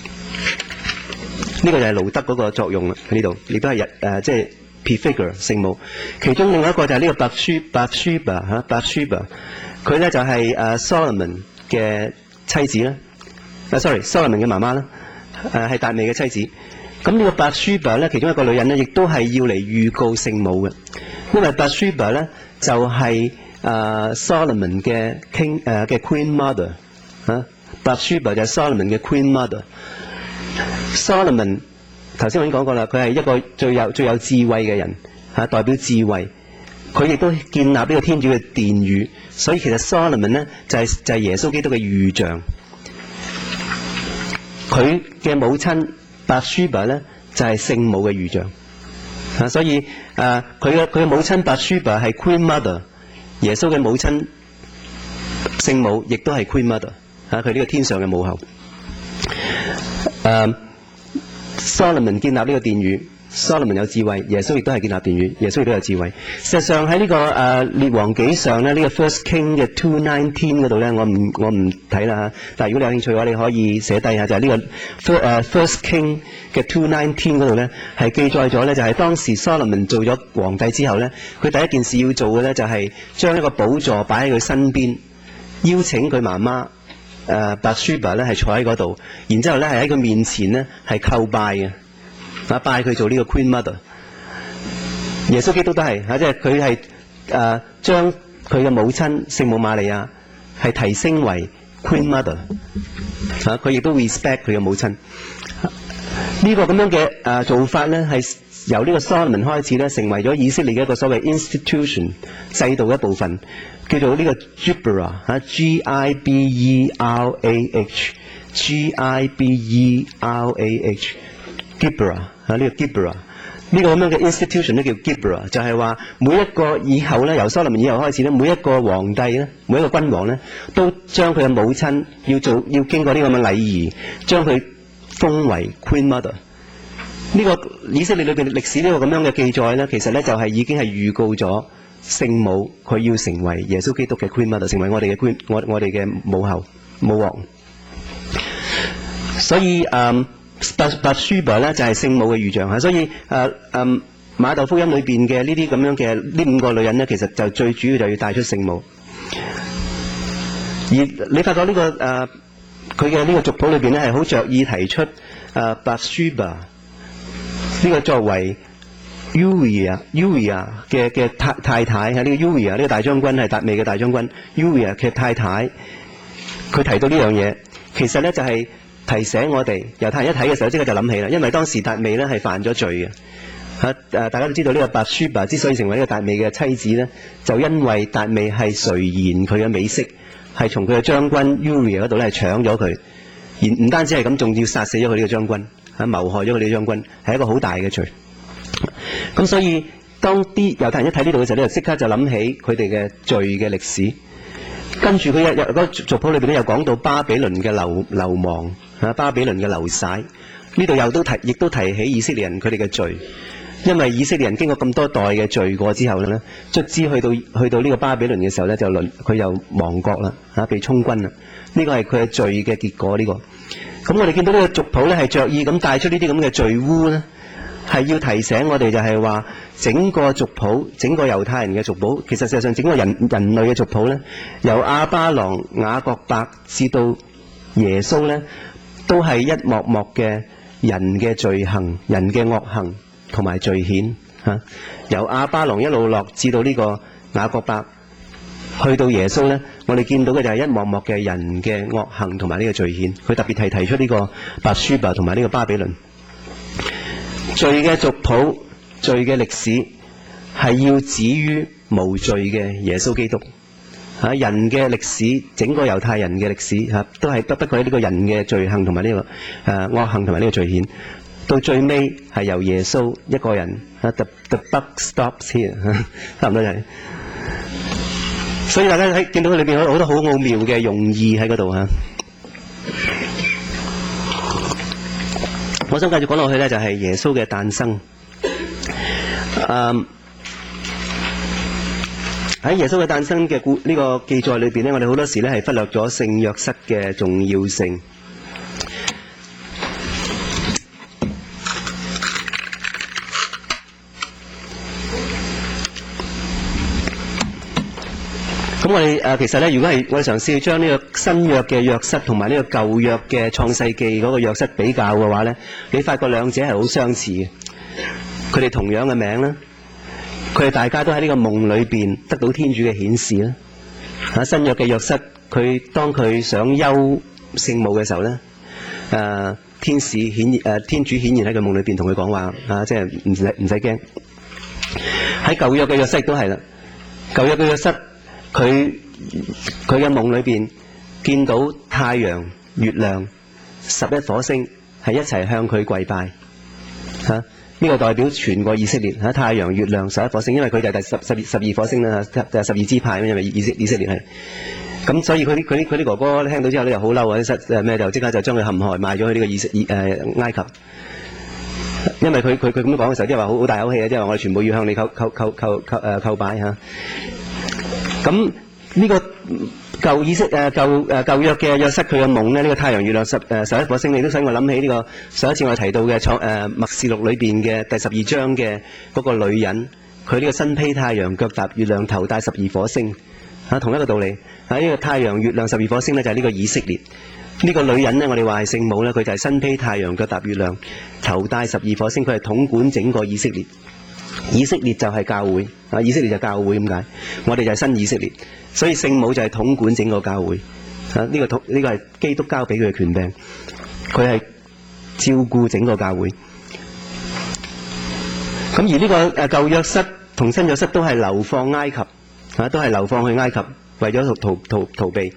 個就係盧德嗰個作用啦喺呢度，亦都係即係 prefigure 聖母。其中另外一個就係呢個 Bathsheba， 佢咧就係Solomon 嘅妻子啦，Solomon 嘅媽媽啦，係達味嘅妻子。咁呢個 Bathsheba 咧，其中一個女人咧，亦都係要嚟預告聖母嘅，因為 Bathsheba 咧就係Solomon 嘅嘅 Queen Mother 嚇，Bathsheba 就係 Solomon 嘅 Queen Mother。Solomon 頭先我已經講過啦，佢係一個最有智慧嘅人嚇，代表智慧。佢亦都建立呢個天主嘅殿宇，所以其實 Solomon 咧就係耶穌基督嘅預像。佢嘅母親Bathsheba 咧就係聖母嘅預像，所以佢嘅母親Bathsheba係 Queen Mother， 耶穌嘅母親聖母亦都係 Queen Mother， 佢呢個天上嘅母后。Solomon 建立呢個殿宇。Solomon 有智慧，耶穌亦都係建立殿宇，耶穌亦都有智慧。事實上喺呢個列王紀上咧，呢個 First King 嘅 2:19 嗰度咧，我唔睇啦嚇。但係如果你有興趣嘅話，你可以寫低下，就係呢個First King 嘅 2:19 嗰度咧，係記載咗咧，就係當時 Solomon 做咗皇帝之後咧，佢第一件事要做嘅咧，就係將一個寶座擺喺佢身邊，邀請佢媽媽Bathsheba 咧係坐喺嗰度，然之後咧係喺佢面前咧係叩拜嘅。拜佢做呢個 Queen Mother， 耶穌基督都係即係佢係將佢嘅母親聖母瑪利亞係提升為 Queen Mother， 佢亦都 respect 佢嘅母親。呢個咁樣嘅做法咧，係由呢個 Solomon 開始咧，成為咗以色列嘅一個所謂 institution 制度一部分，叫做呢個 Giberah Giberah。呢個 Giberah 呢個咁樣嘅 institution 咧叫 Giberah， 就係話每一個以後咧，由 Solomon 以後開始咧，每一個皇帝咧，每一個君王咧，都將佢嘅母親要經過呢個咁嘅禮儀，將佢封為 Queen Mother， 呢個以色列裏邊歷史呢個咁樣嘅記載咧，其實咧就係已經係預告咗聖母佢要成為耶穌基督嘅 Queen Mother， 成為我哋嘅 Queen， 我哋嘅母后母王。所以Bathsheba 咧就係聖母嘅預象嚇。所以馬竇福音裏邊嘅呢啲咁樣嘅呢5個女人咧，其實就最主要就要帶出聖母。而你發覺呢個佢嘅呢個族譜裏邊咧係好着意提出Bathsheba 呢個作為 Uriah 嘅太太，喺呢個 Uriah 呢個大將軍係達味嘅大將軍 Uriah 嘅太太，佢提到呢樣嘢，其實咧就係提醒我哋猶太人一睇嘅時候即刻就諗起啦，因為當時達味咧係犯咗罪嘅大家都知道呢個 Bathsheba 之所以成為呢個達味嘅妻子咧，就因為達味係垂涎佢嘅美色，係從佢嘅將軍 Uriah 嗰度咧係搶咗佢，而唔單止係咁，仲要殺死咗佢呢個將軍。謀害咗佢哋將軍，係一個好大嘅罪。咁所以當啲猶太人一睇呢度嘅時候咧，就即刻就諗起佢哋嘅罪嘅歷史。跟住佢嗰個族譜裏邊咧又講到巴比倫嘅流亡巴比倫嘅流徙。呢度亦都提起以色列人佢哋嘅罪，因為以色列人經過咁多代嘅罪過之後咧，卒之去到呢個巴比倫嘅時候咧，就佢又亡國啦被充軍啦。呢個係佢嘅罪嘅結果呢個。咁我哋見到呢個族譜咧係着意咁帶出呢啲咁嘅罪污咧，係要提醒我哋就係話整個族譜，整個猶太人嘅族譜，其實事實上整個人類嘅族譜咧，由亞巴郎、雅各伯至到耶穌咧，都係一幕幕嘅人嘅罪行、人嘅惡行同埋罪愆由亞巴郎一路落至到呢個雅各伯，去到耶穌咧，我哋見到嘅就係一幕幕嘅人嘅惡行同埋呢個罪愆。佢特別係提出呢個拔書巴同埋呢個巴比倫罪嘅族譜、罪嘅歷史，係要止於無罪嘅耶穌基督人嘅歷史，整個猶太人嘅歷史都係不過喺呢個人嘅罪行同埋呢個惡行同埋呢個罪愆，到最尾係由耶穌一個人the buck stops here 差唔多就係。所以大家見到佢裏邊有好多好奧妙嘅用意喺嗰度我想繼續講落去咧，就係耶穌嘅誕生。喺耶穌嘅誕生嘅呢個記載裏邊咧，我哋好多時咧係忽略咗聖約瑟嘅重要性。咁我哋其實咧，如果係我哋嘗試將呢個新約嘅約瑟同埋呢個舊約嘅創世記嗰個約瑟比較嘅話咧，你發覺兩者係好相似嘅。佢哋同樣嘅名啦，佢哋大家都喺呢個夢裏邊得到天主嘅顯示啦。新約嘅約瑟，佢當佢想休聖母嘅時候咧，天主顯現喺佢夢裏邊同佢講話即係唔使驚。喺舊約嘅約瑟亦都係啦，舊約嘅約瑟。佢嘅夢裏邊見到太陽、月亮、11火星係一齊向佢跪拜呢個代表全個以色列太陽、月亮、11火星，因為佢就係第12火星啦就係12支派，因為以色列係咁，所以佢啲哥哥聽到之後咧又好嬲啊！就即刻就將佢陷害賣咗去呢個埃及，因為佢咁樣講嘅時候，即係話好大口氣啊！即係話我哋全部要向你叩拜咁呢個舊約嘅約瑟佢嘅夢咧，呢個太陽、月亮、11火星，你都使我諗起呢個上一次我哋提到嘅默示錄裏邊嘅第12章嘅嗰個女人，佢呢個身披太陽、腳踏月亮、頭戴12火星同一個道理呢個太陽、月亮、12火星咧就係呢個以色列。呢個女人咧，我哋話係聖母咧，佢就係身披太陽、腳踏月亮、頭戴12火星，佢係統管整個以色列。以色列就係教會以色列就係教會，點解？我哋就係新以色列，所以聖母就係統管整個教會呢個係基督交俾佢嘅權柄，佢係照顧整個教會。咁而呢個舊約瑟同新約瑟都係流放埃及都係流放去埃及，為咗逃避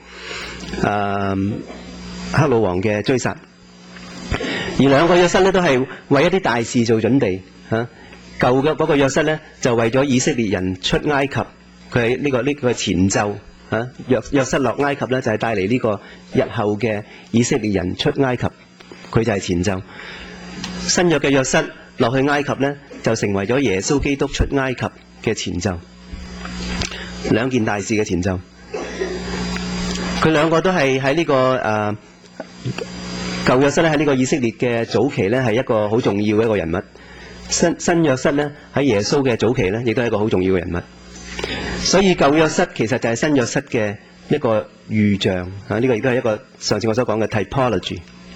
黑魯王嘅追殺。而兩個約瑟咧都係為一啲大事做準備舊嘅嗰個約瑟咧，就為咗以色列人出埃及，佢係呢個前奏約瑟落埃及咧，就係帶嚟呢個日後嘅以色列人出埃及，佢就係前奏。 新約嘅約瑟落去埃及呢，就成為咗耶穌基督出埃及嘅前奏，兩件大事嘅前奏。佢兩個都係喺呢個舊約瑟咧，喺呢個以色列嘅早期呢，係一個好重要嘅一個人物。新約瑟呢，喺耶穌嘅早期呢，亦都係一個好重要嘅人物。所以舊約瑟其實就係新約瑟嘅一個預象啊！呢個亦都係一個上次我所講嘅 typology。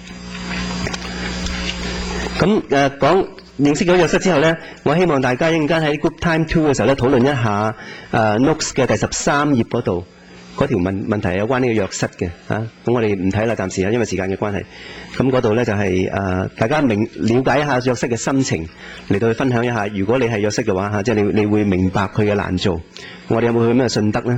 咁講認識咗約瑟之後呢，我希望大家一陣間喺 Good Time 2嘅時候咧，討論一下Notes 嘅第13頁嗰度嗰條問題有關呢個約瑟嘅咁我哋唔睇啦，暫時因為時間嘅關係。咁嗰度呢，就係大家了解一下約瑟嘅心情，嚟到去分享一下。如果你係約瑟嘅話即係你會明白佢嘅難做。我哋有冇去咩信德呢？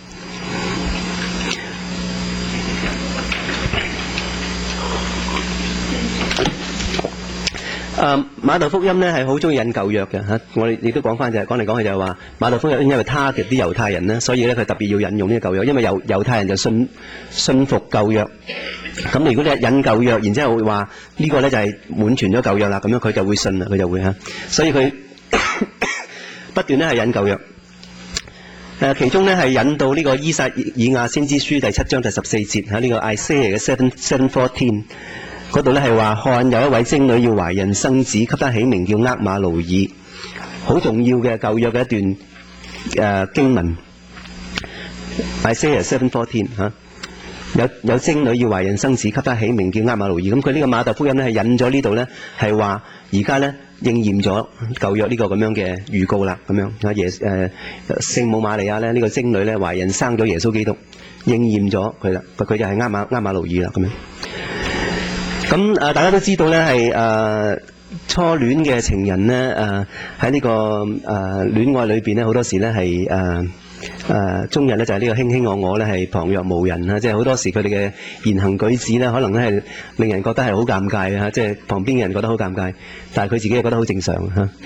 馬太福音咧係好中意引舊約嘅我哋亦都講翻就係講嚟講去就係話馬太福音因為target啲猶太人咧，所以咧佢特別要引用呢個舊約，因為猶太人就信服舊約。咁如果你引舊約，然之後會話呢個咧就係滿全咗舊約啦，咁樣佢就會信啦，佢就會所以佢不斷咧係引舊約。其中咧係引到呢個以賽亞先知書第7章第14節呢個 Isaiah 嘅7:14嗰度咧係話，看有一位貞女要懷孕生子，給她起名叫厄瑪奴耳。好重要嘅舊約嘅一段經文 Isaiah 7:14有貞女要懷孕生子，給她起名叫厄瑪奴耳。咁佢呢個馬太福音咧係引咗呢度咧係話而家咧應驗咗舊約呢個咁樣嘅預告啦，咁樣聖母瑪利亞咧呢個貞女咧懷孕生咗耶穌基督，應驗咗佢啦，佢就係厄瑪奴耳啦，咁樣。咁大家都知道咧係初戀嘅情人咧喺呢個戀愛裏邊咧好多時咧係終日咧就係呢個卿卿我我咧係旁若無人即係好多時佢哋嘅言行舉止咧可能咧係令人覺得係好尷尬嘅即係旁邊嘅人覺得好尷尬，但係佢自己又覺得好正常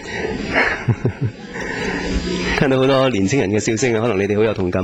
聽到好多年輕人嘅笑聲可能你哋好有同感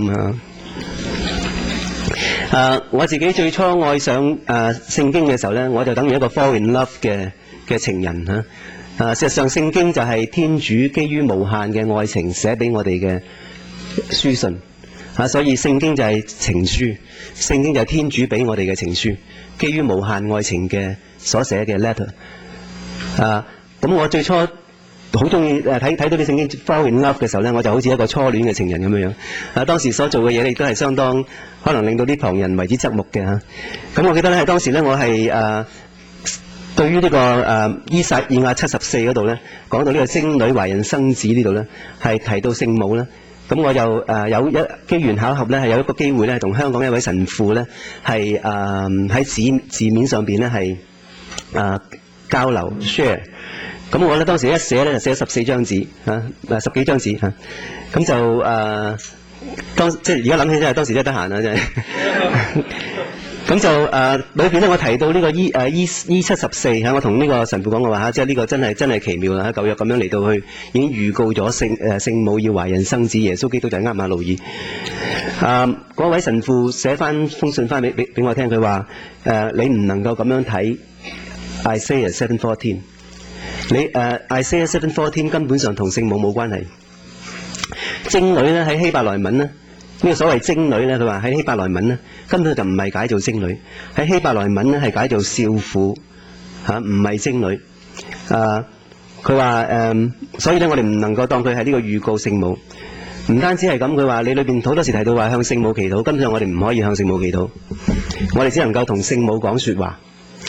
我自己最初愛上聖經嘅時候咧，我就等於一個 fall in love 嘅情人事實上聖經就係天主基於無限嘅愛情寫俾我哋嘅書信所以聖經就係情書，聖經就係天主俾我哋嘅情書，基於無限愛情嘅所寫嘅 letter 咁我最初好中意睇到啲聖經 fall in love 嘅時候咧，我就好似一個初戀嘅情人咁樣當時所做嘅嘢亦都係相當可能令到啲旁人為之側目嘅咁我記得咧，當時咧我係對於呢個以賽亞74嗰度咧，講到呢個貞女懷孕生子呢度咧，係提到聖母咧。咁我就有一機緣巧合咧，係有一個機會咧，同香港一位神父咧係喺字面上邊咧係交流 share。咁我咧當時一寫咧就寫14張紙10幾張紙咁就即係而家諗起真係當時真係得閒啦，真係。咁就裏邊咧，我提到呢個 E74 我同呢個神父講嘅話即係呢個真係奇妙啦舊約咁樣嚟到去已經預告咗聖母要懷孕生子，耶穌基督就係厄瑪奴耳。嗰位神父寫翻封信翻俾我聽，佢話你唔能夠咁樣睇 Isaiah 7:14，你Isaiah 7:14根本上同聖母冇關係。貞女咧喺希伯來文咧。呢個所謂貞女咧，佢話喺希伯來文咧根本就唔係解做貞女，喺希伯來文咧係解做少婦唔係貞女。佢話所以咧我哋唔能夠當佢係呢個預告聖母。唔單止係咁，佢話你裏邊好多時提到話向聖母祈禱，根本上我哋唔可以向聖母祈禱，我哋只能夠同聖母講説話。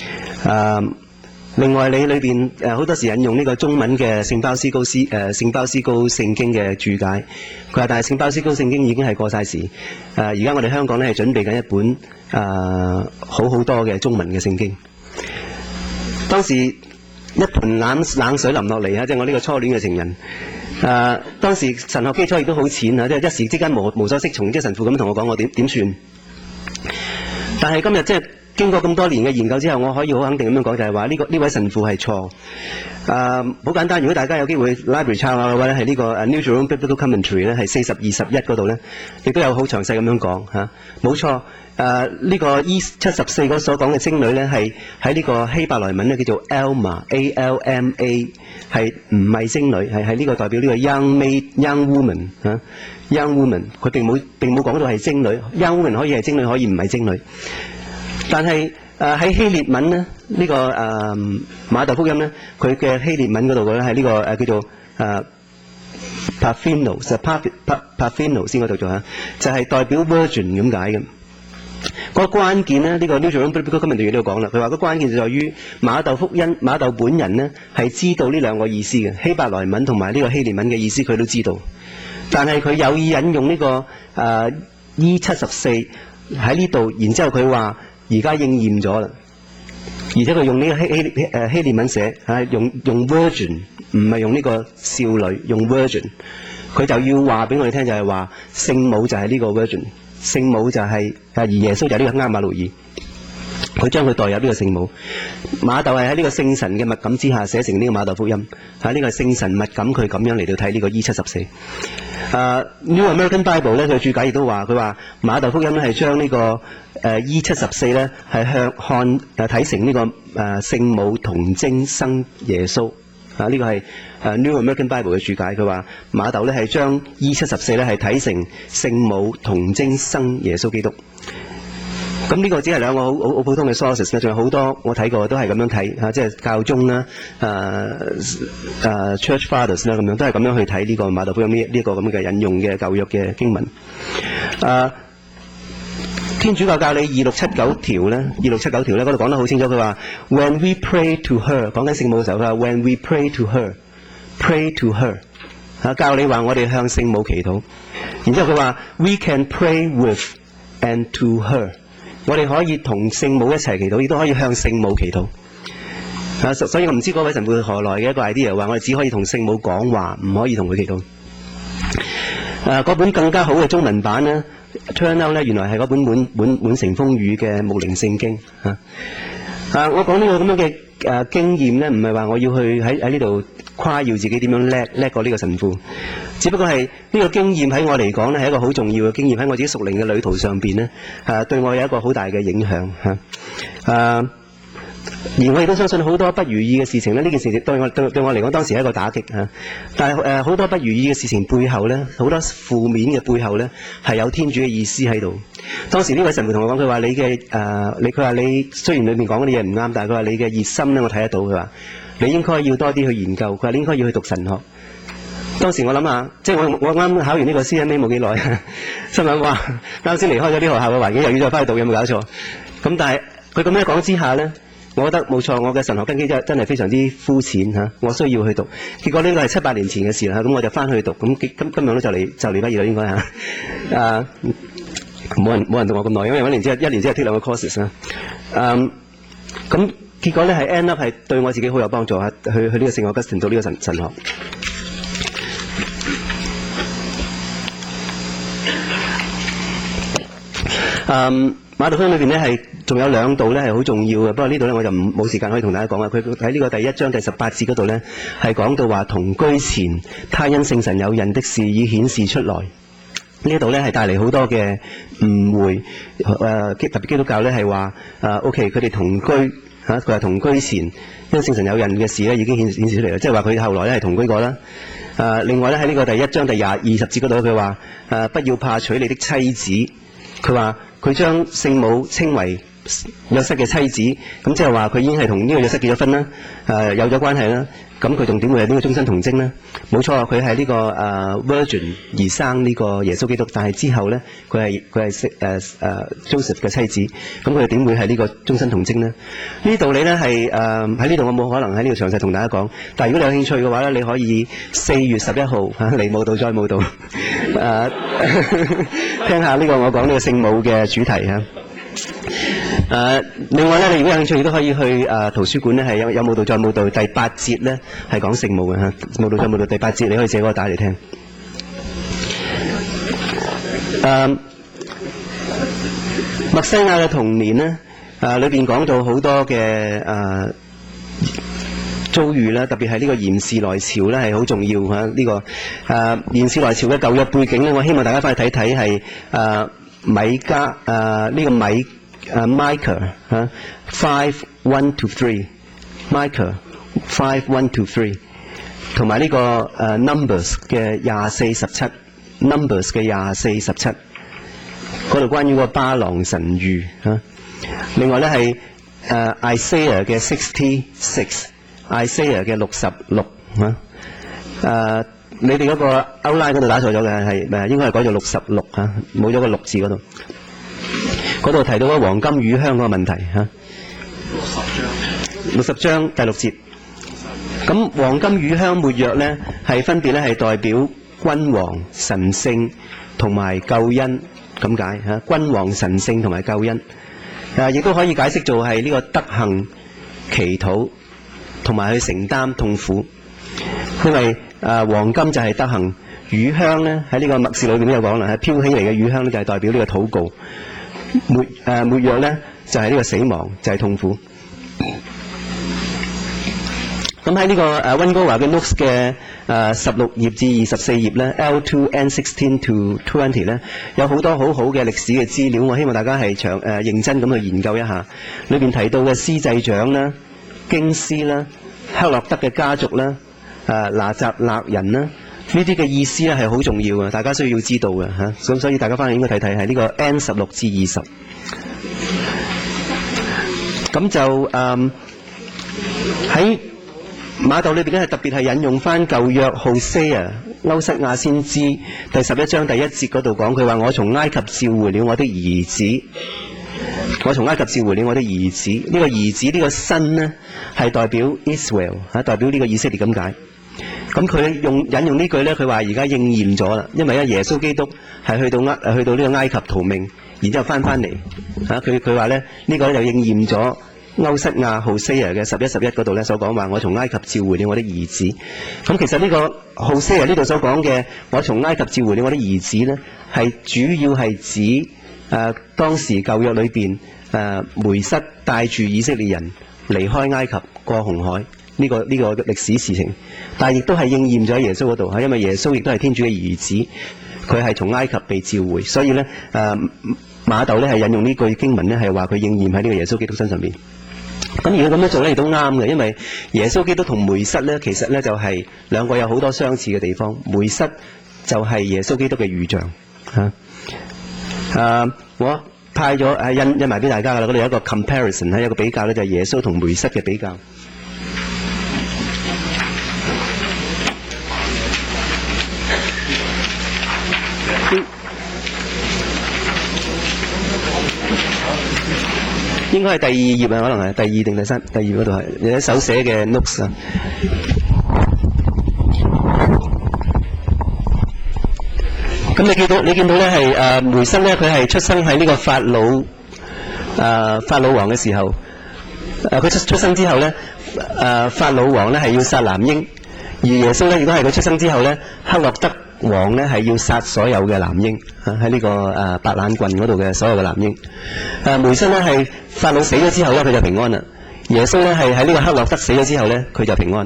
另外你裏邊好多時引用呢個中文嘅聖鮑思高聖經嘅注解，佢話但係聖鮑思高聖經已經係過晒時，而家我哋香港咧係準備緊一本好多嘅中文嘅聖經。當時一盆冷水淋落嚟即係我呢個初戀嘅情人。當時神學基礎亦都好淺即係一時之間無所適從，即係神父咁同我講我點算。但係今日即係經過咁多年嘅研究之後，我可以好肯定咁樣講，就係話呢位神父係錯。好簡單，如果大家有機會 library 抄下嘅話咧，係呢個 New Jerome Biblical Commentary 咧，係4021嗰度咧，亦都有好詳細咁樣講嚇。冇錯，呢個 E74嗰所講嘅精女咧，係喺呢個希伯來文咧叫做 Alma A-L-M-A， 係唔係精女？係呢個代表呢個 young maid young woman 嚇。young woman 佢並冇講到係精女 ，young woman 可以係精女，可以唔係精女。但係喺希臘文咧，呢個馬竇福音咧，佢嘅希臘文嗰度咧係呢個叫做Parthenos 先嗰度做嚇，就係代表 virgin 咁解嘅。個關鍵咧，呢個 New Jerome Biblical Commentary 都講啦，佢話個關鍵就在於馬竇本人咧係知道呢兩個意思嘅，希伯來文同埋呢個希臘文嘅意思佢都知道，但係佢有意引用呢個E74喺呢度，然之後佢話而家應驗咗啦，而且佢用呢個希臘文寫用 virgin， 唔係用呢個少女，用 virgin， 佢就要話俾我哋聽，就係話聖母就係呢個 virgin， 聖母就係而耶穌就係呢個厄瑪奴耳，佢將佢代入呢個聖母。馬竇係喺呢個聖神嘅默感之下寫成呢個馬竇福音，呢個聖神默感佢咁樣嚟到睇呢個 E74。New American Bible 咧，佢注解亦都話，佢話馬竇福音咧係將呢個E74咧係睇成呢個聖母童貞生耶穌。呢個係New American Bible 嘅注解，佢話馬竇咧係將 E74咧係睇成聖母童貞生耶穌基督。咁呢個只係兩個好普通嘅 sources 咧，仲有好多我睇過都係咁樣睇即係教宗啦、Church Fathers 啦咁樣，都係咁樣去睇呢個馬竇福音呢個咁嘅引用嘅舊約嘅經文。天主教教理2679條咧，2679條咧嗰度講得好清楚，佢話 When we pray to her， 講緊聖母嘅時候，佢話 When we pray to her，pray to her， 教理話我哋向聖母祈禱，然之後佢話 We can pray with and to her， 我哋可以同聖母一齊祈禱，亦都可以向聖母祈禱。所以我唔知嗰位神父何來嘅一個 idea， 話我哋只可以同聖母講話，唔可以同佢祈禱。嗰本更加好嘅中文版咧 ，turn out 咧原來係嗰本滿城風雨嘅牧靈聖經我講呢個咁樣嘅經驗咧，唔係話我要去喺呢度誇耀自己點樣叻過呢個神父，只不過係呢個經驗喺我嚟講咧係一個好重要嘅經驗，喺我自己屬靈嘅旅途上邊咧對我有一個好大嘅影響而我亦都相信好多不如意嘅事情咧，呢件事對我嚟講當時係一個打擊但係好多不如意嘅事情背後咧，好多負面嘅背後咧係有天主嘅意思喺度。當時呢位神父同我講，佢話佢話你雖然裏面講嗰啲嘢唔啱，但係佢話你嘅熱心咧我睇得到，佢話你應該要多啲去研究，佢話你應該要去讀神學。當時我諗下，即係我啱考完呢個 CMA 冇幾耐，心諗哇，啱先離開咗啲學校嘅環境，又要再翻去讀，有冇搞錯？咁但係佢咁樣講之下咧，我覺得冇錯，我嘅神學根基真係非常之膚淺我需要去讀。結果呢個係7、8年前嘅事啦，咁我就翻去讀，咁今日咧就嚟畢業啦，應該冇人讀我咁耐，因為一年之後剔2個 courses 咁結果咧係 end up 係對我自己好有幫助去呢個聖奧古斯丁讀呢個神學。馬竇福音裏邊咧係仲有2度咧係好重要嘅，不過呢度咧我就冇時間可以同大家講啦。佢喺呢個第1章第18節嗰度咧係講到話同居前，他因聖神有孕的事已顯示出來。呢度咧係帶嚟好多嘅誤會，特別基督教咧係話OK 佢哋同居佢話同居前因聖神有孕嘅事咧已經顯示出嚟啦，即係話佢後來咧係同居過啦。另外咧喺呢個第1章第20節嗰度佢話不要怕娶你的妻子，佢話佢將聖母稱為約瑟嘅妻子，咁即係話佢已經係同呢個約瑟結咗婚啦，有咗關係啦。咁佢仲點會係呢個終身童貞呢？冇錯，佢係呢個virgin 而生呢個耶穌基督，但係之後呢，佢係Joseph 嘅妻子，咁佢點會係呢個終身童貞呢？呢道理呢係喺呢度我冇可能喺呢度詳細同大家講，但係如果你有興趣嘅話呢，你可以4月11號嚟慕道再慕道聽下呢個我講呢個聖母嘅主題另外咧，你如果有興趣，亦都可以去圖書館咧，係有慕道再慕道第8節咧，係講聖母嘅慕道再慕道第8節，你可以借嗰個帶嚟聽。默西亞嘅童年咧， 裏邊講到好多嘅遭遇啦，特別係呢個嚴氏來朝咧係好重要嚇。呢個嚴氏來朝嘅舊約背景咧，我希望大家翻去睇睇係米迦呢個米Micah 嚇 5:1-3 Micah 5:1-3，同埋呢個Numbers 嘅24:17 Numbers 嘅24:17嗰度關於個巴郎神諭嚇。另外咧係Isaiah 嘅66 Isaiah 嘅66嚇。你哋嗰個 outline 嗰度打錯咗嘅係應該係改做66嚇，冇咗個6字嗰度。嗰度提到嗰黃金乳香嗰個問題嚇。60章第6節。咁黃金乳香沒藥咧係分別咧係代表君王、神聖同埋救恩咁解嚇。君王、神聖同埋救恩，亦都可以解釋做係呢個德行、祈禱同埋去承擔痛苦。因為黃金就係德行，乳香咧喺呢個默示裏邊都有講啦，係飄起嚟嘅乳香咧就係代表呢個禱告。沒藥咧就係呢個死亡，就係痛苦。咁喺呢個溫哥華嘅 notes 嘅16頁至24頁咧 L2N16-20 咧有好多好好嘅歷史嘅資料，我希望大家係認真咁去研究一下。裏邊提到嘅司祭長啦、經師啦、克洛德嘅家族啦、拿撒勒人啦，呢啲嘅意思咧係好重要嘅，大家需要知道嘅嚇。咁所以大家翻去應該睇睇係呢個 N16至20。咁就喺馬竇裏邊咧係特別係引用翻舊約浩西啊歐瑟亞先知第11章第1節嗰度講，佢話我從埃及召回了我的兒子，我從埃及召回了我的兒子。呢個兒子呢個新呢係代表 Israel 代表呢個以色列咁解。咁佢引用呢句咧，佢話而家應驗咗啦，因為咧耶穌基督係去到呢個埃及逃命，然之後翻嚟佢話咧呢個咧就應驗咗歐瑟亞浩西亞嘅11:11嗰度咧所講話，我從埃及召回了我的兒子。咁其實呢個浩西亞呢度所講嘅我從埃及召回了我的兒子咧，係主要係指當時舊約裏邊梅瑟帶住以色列人離開埃及過紅海呢個歷史事情，但係亦都係應驗咗喺耶穌嗰度，因為耶穌亦都係天主嘅兒子，佢係從埃及被召回，所以咧馬竇咧係引用呢句經文咧係話佢應驗喺呢個耶穌基督身上邊。咁如果咁樣做咧亦都啱嘅，因為耶穌基督同梅瑟咧其實咧就係兩個有好多相似嘅地方。梅瑟就係耶穌基督嘅預象我派咗印埋俾大家㗎啦，嗰度有一個 comparison 有一個比較咧，就係耶穌同梅瑟嘅比較。應該係第2頁可能係第2定第3，第2嗰度係有一手寫嘅 notes 咁你見到咧係梅瑟咧，佢係出生喺呢個法老王嘅時候，佢出生之後咧，法老王咧係要殺男嬰，而耶穌咧亦都係佢出生之後咧，克洛德王咧係要殺所有嘅男嬰喺呢個白冷郡嗰度嘅所有嘅男嬰。梅瑟咧係法老死咗之後咧，佢就平安啦。耶穌咧係喺呢個克洛德死咗之後咧，佢就平安。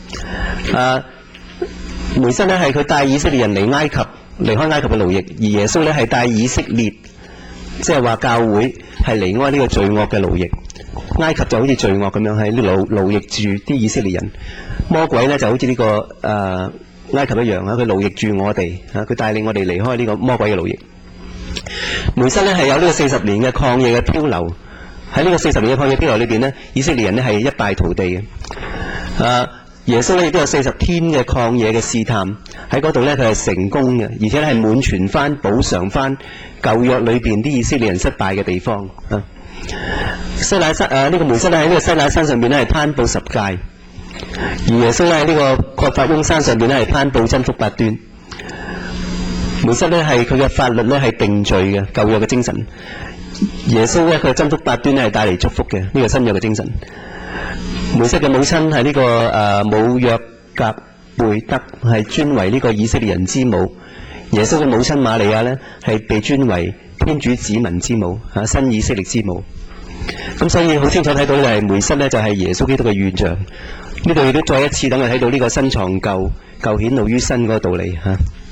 梅瑟咧係佢帶以色列人離開埃及嘅奴役，而耶穌咧係帶以色列，即係話教會係離開呢個罪惡嘅奴役。埃及就好似罪惡咁樣喺呢奴役住啲以色列人，魔鬼咧就好似呢個埃及一樣佢奴役住我哋佢帶領我哋離開呢個魔鬼嘅奴役。梅瑟咧係有呢個40年嘅曠野嘅漂流，喺呢個40年嘅曠野漂流裏邊呢，以色列人呢係一敗塗地嘅。耶穌咧亦都有40天嘅曠野嘅試探，喺嗰度咧佢係成功嘅，而且咧係滿全翻補償翻舊約裏邊啲以色列人失敗嘅地方。西乃山呢個梅瑟咧喺呢個西乃山上邊咧係頒布10誡，而耶穌咧喺呢個葛法翁山上邊咧係頒布真福8端。梅瑟咧係佢嘅法律咧係定罪嘅舊約嘅精神，耶穌咧佢嘅真福8端咧係帶嚟祝福嘅呢個新約嘅精神。梅瑟嘅母親係呢個母約格貝德，係尊為呢個以色列人之母。耶穌嘅母親瑪利亞呢係被尊為天主子民之母，新以色列之母。 咁所以好清楚睇到就係梅瑟咧就係耶穌基督嘅預像。呢度亦都再一次等我睇到呢個新藏舊，舊顯露於新嗰個道理嚇。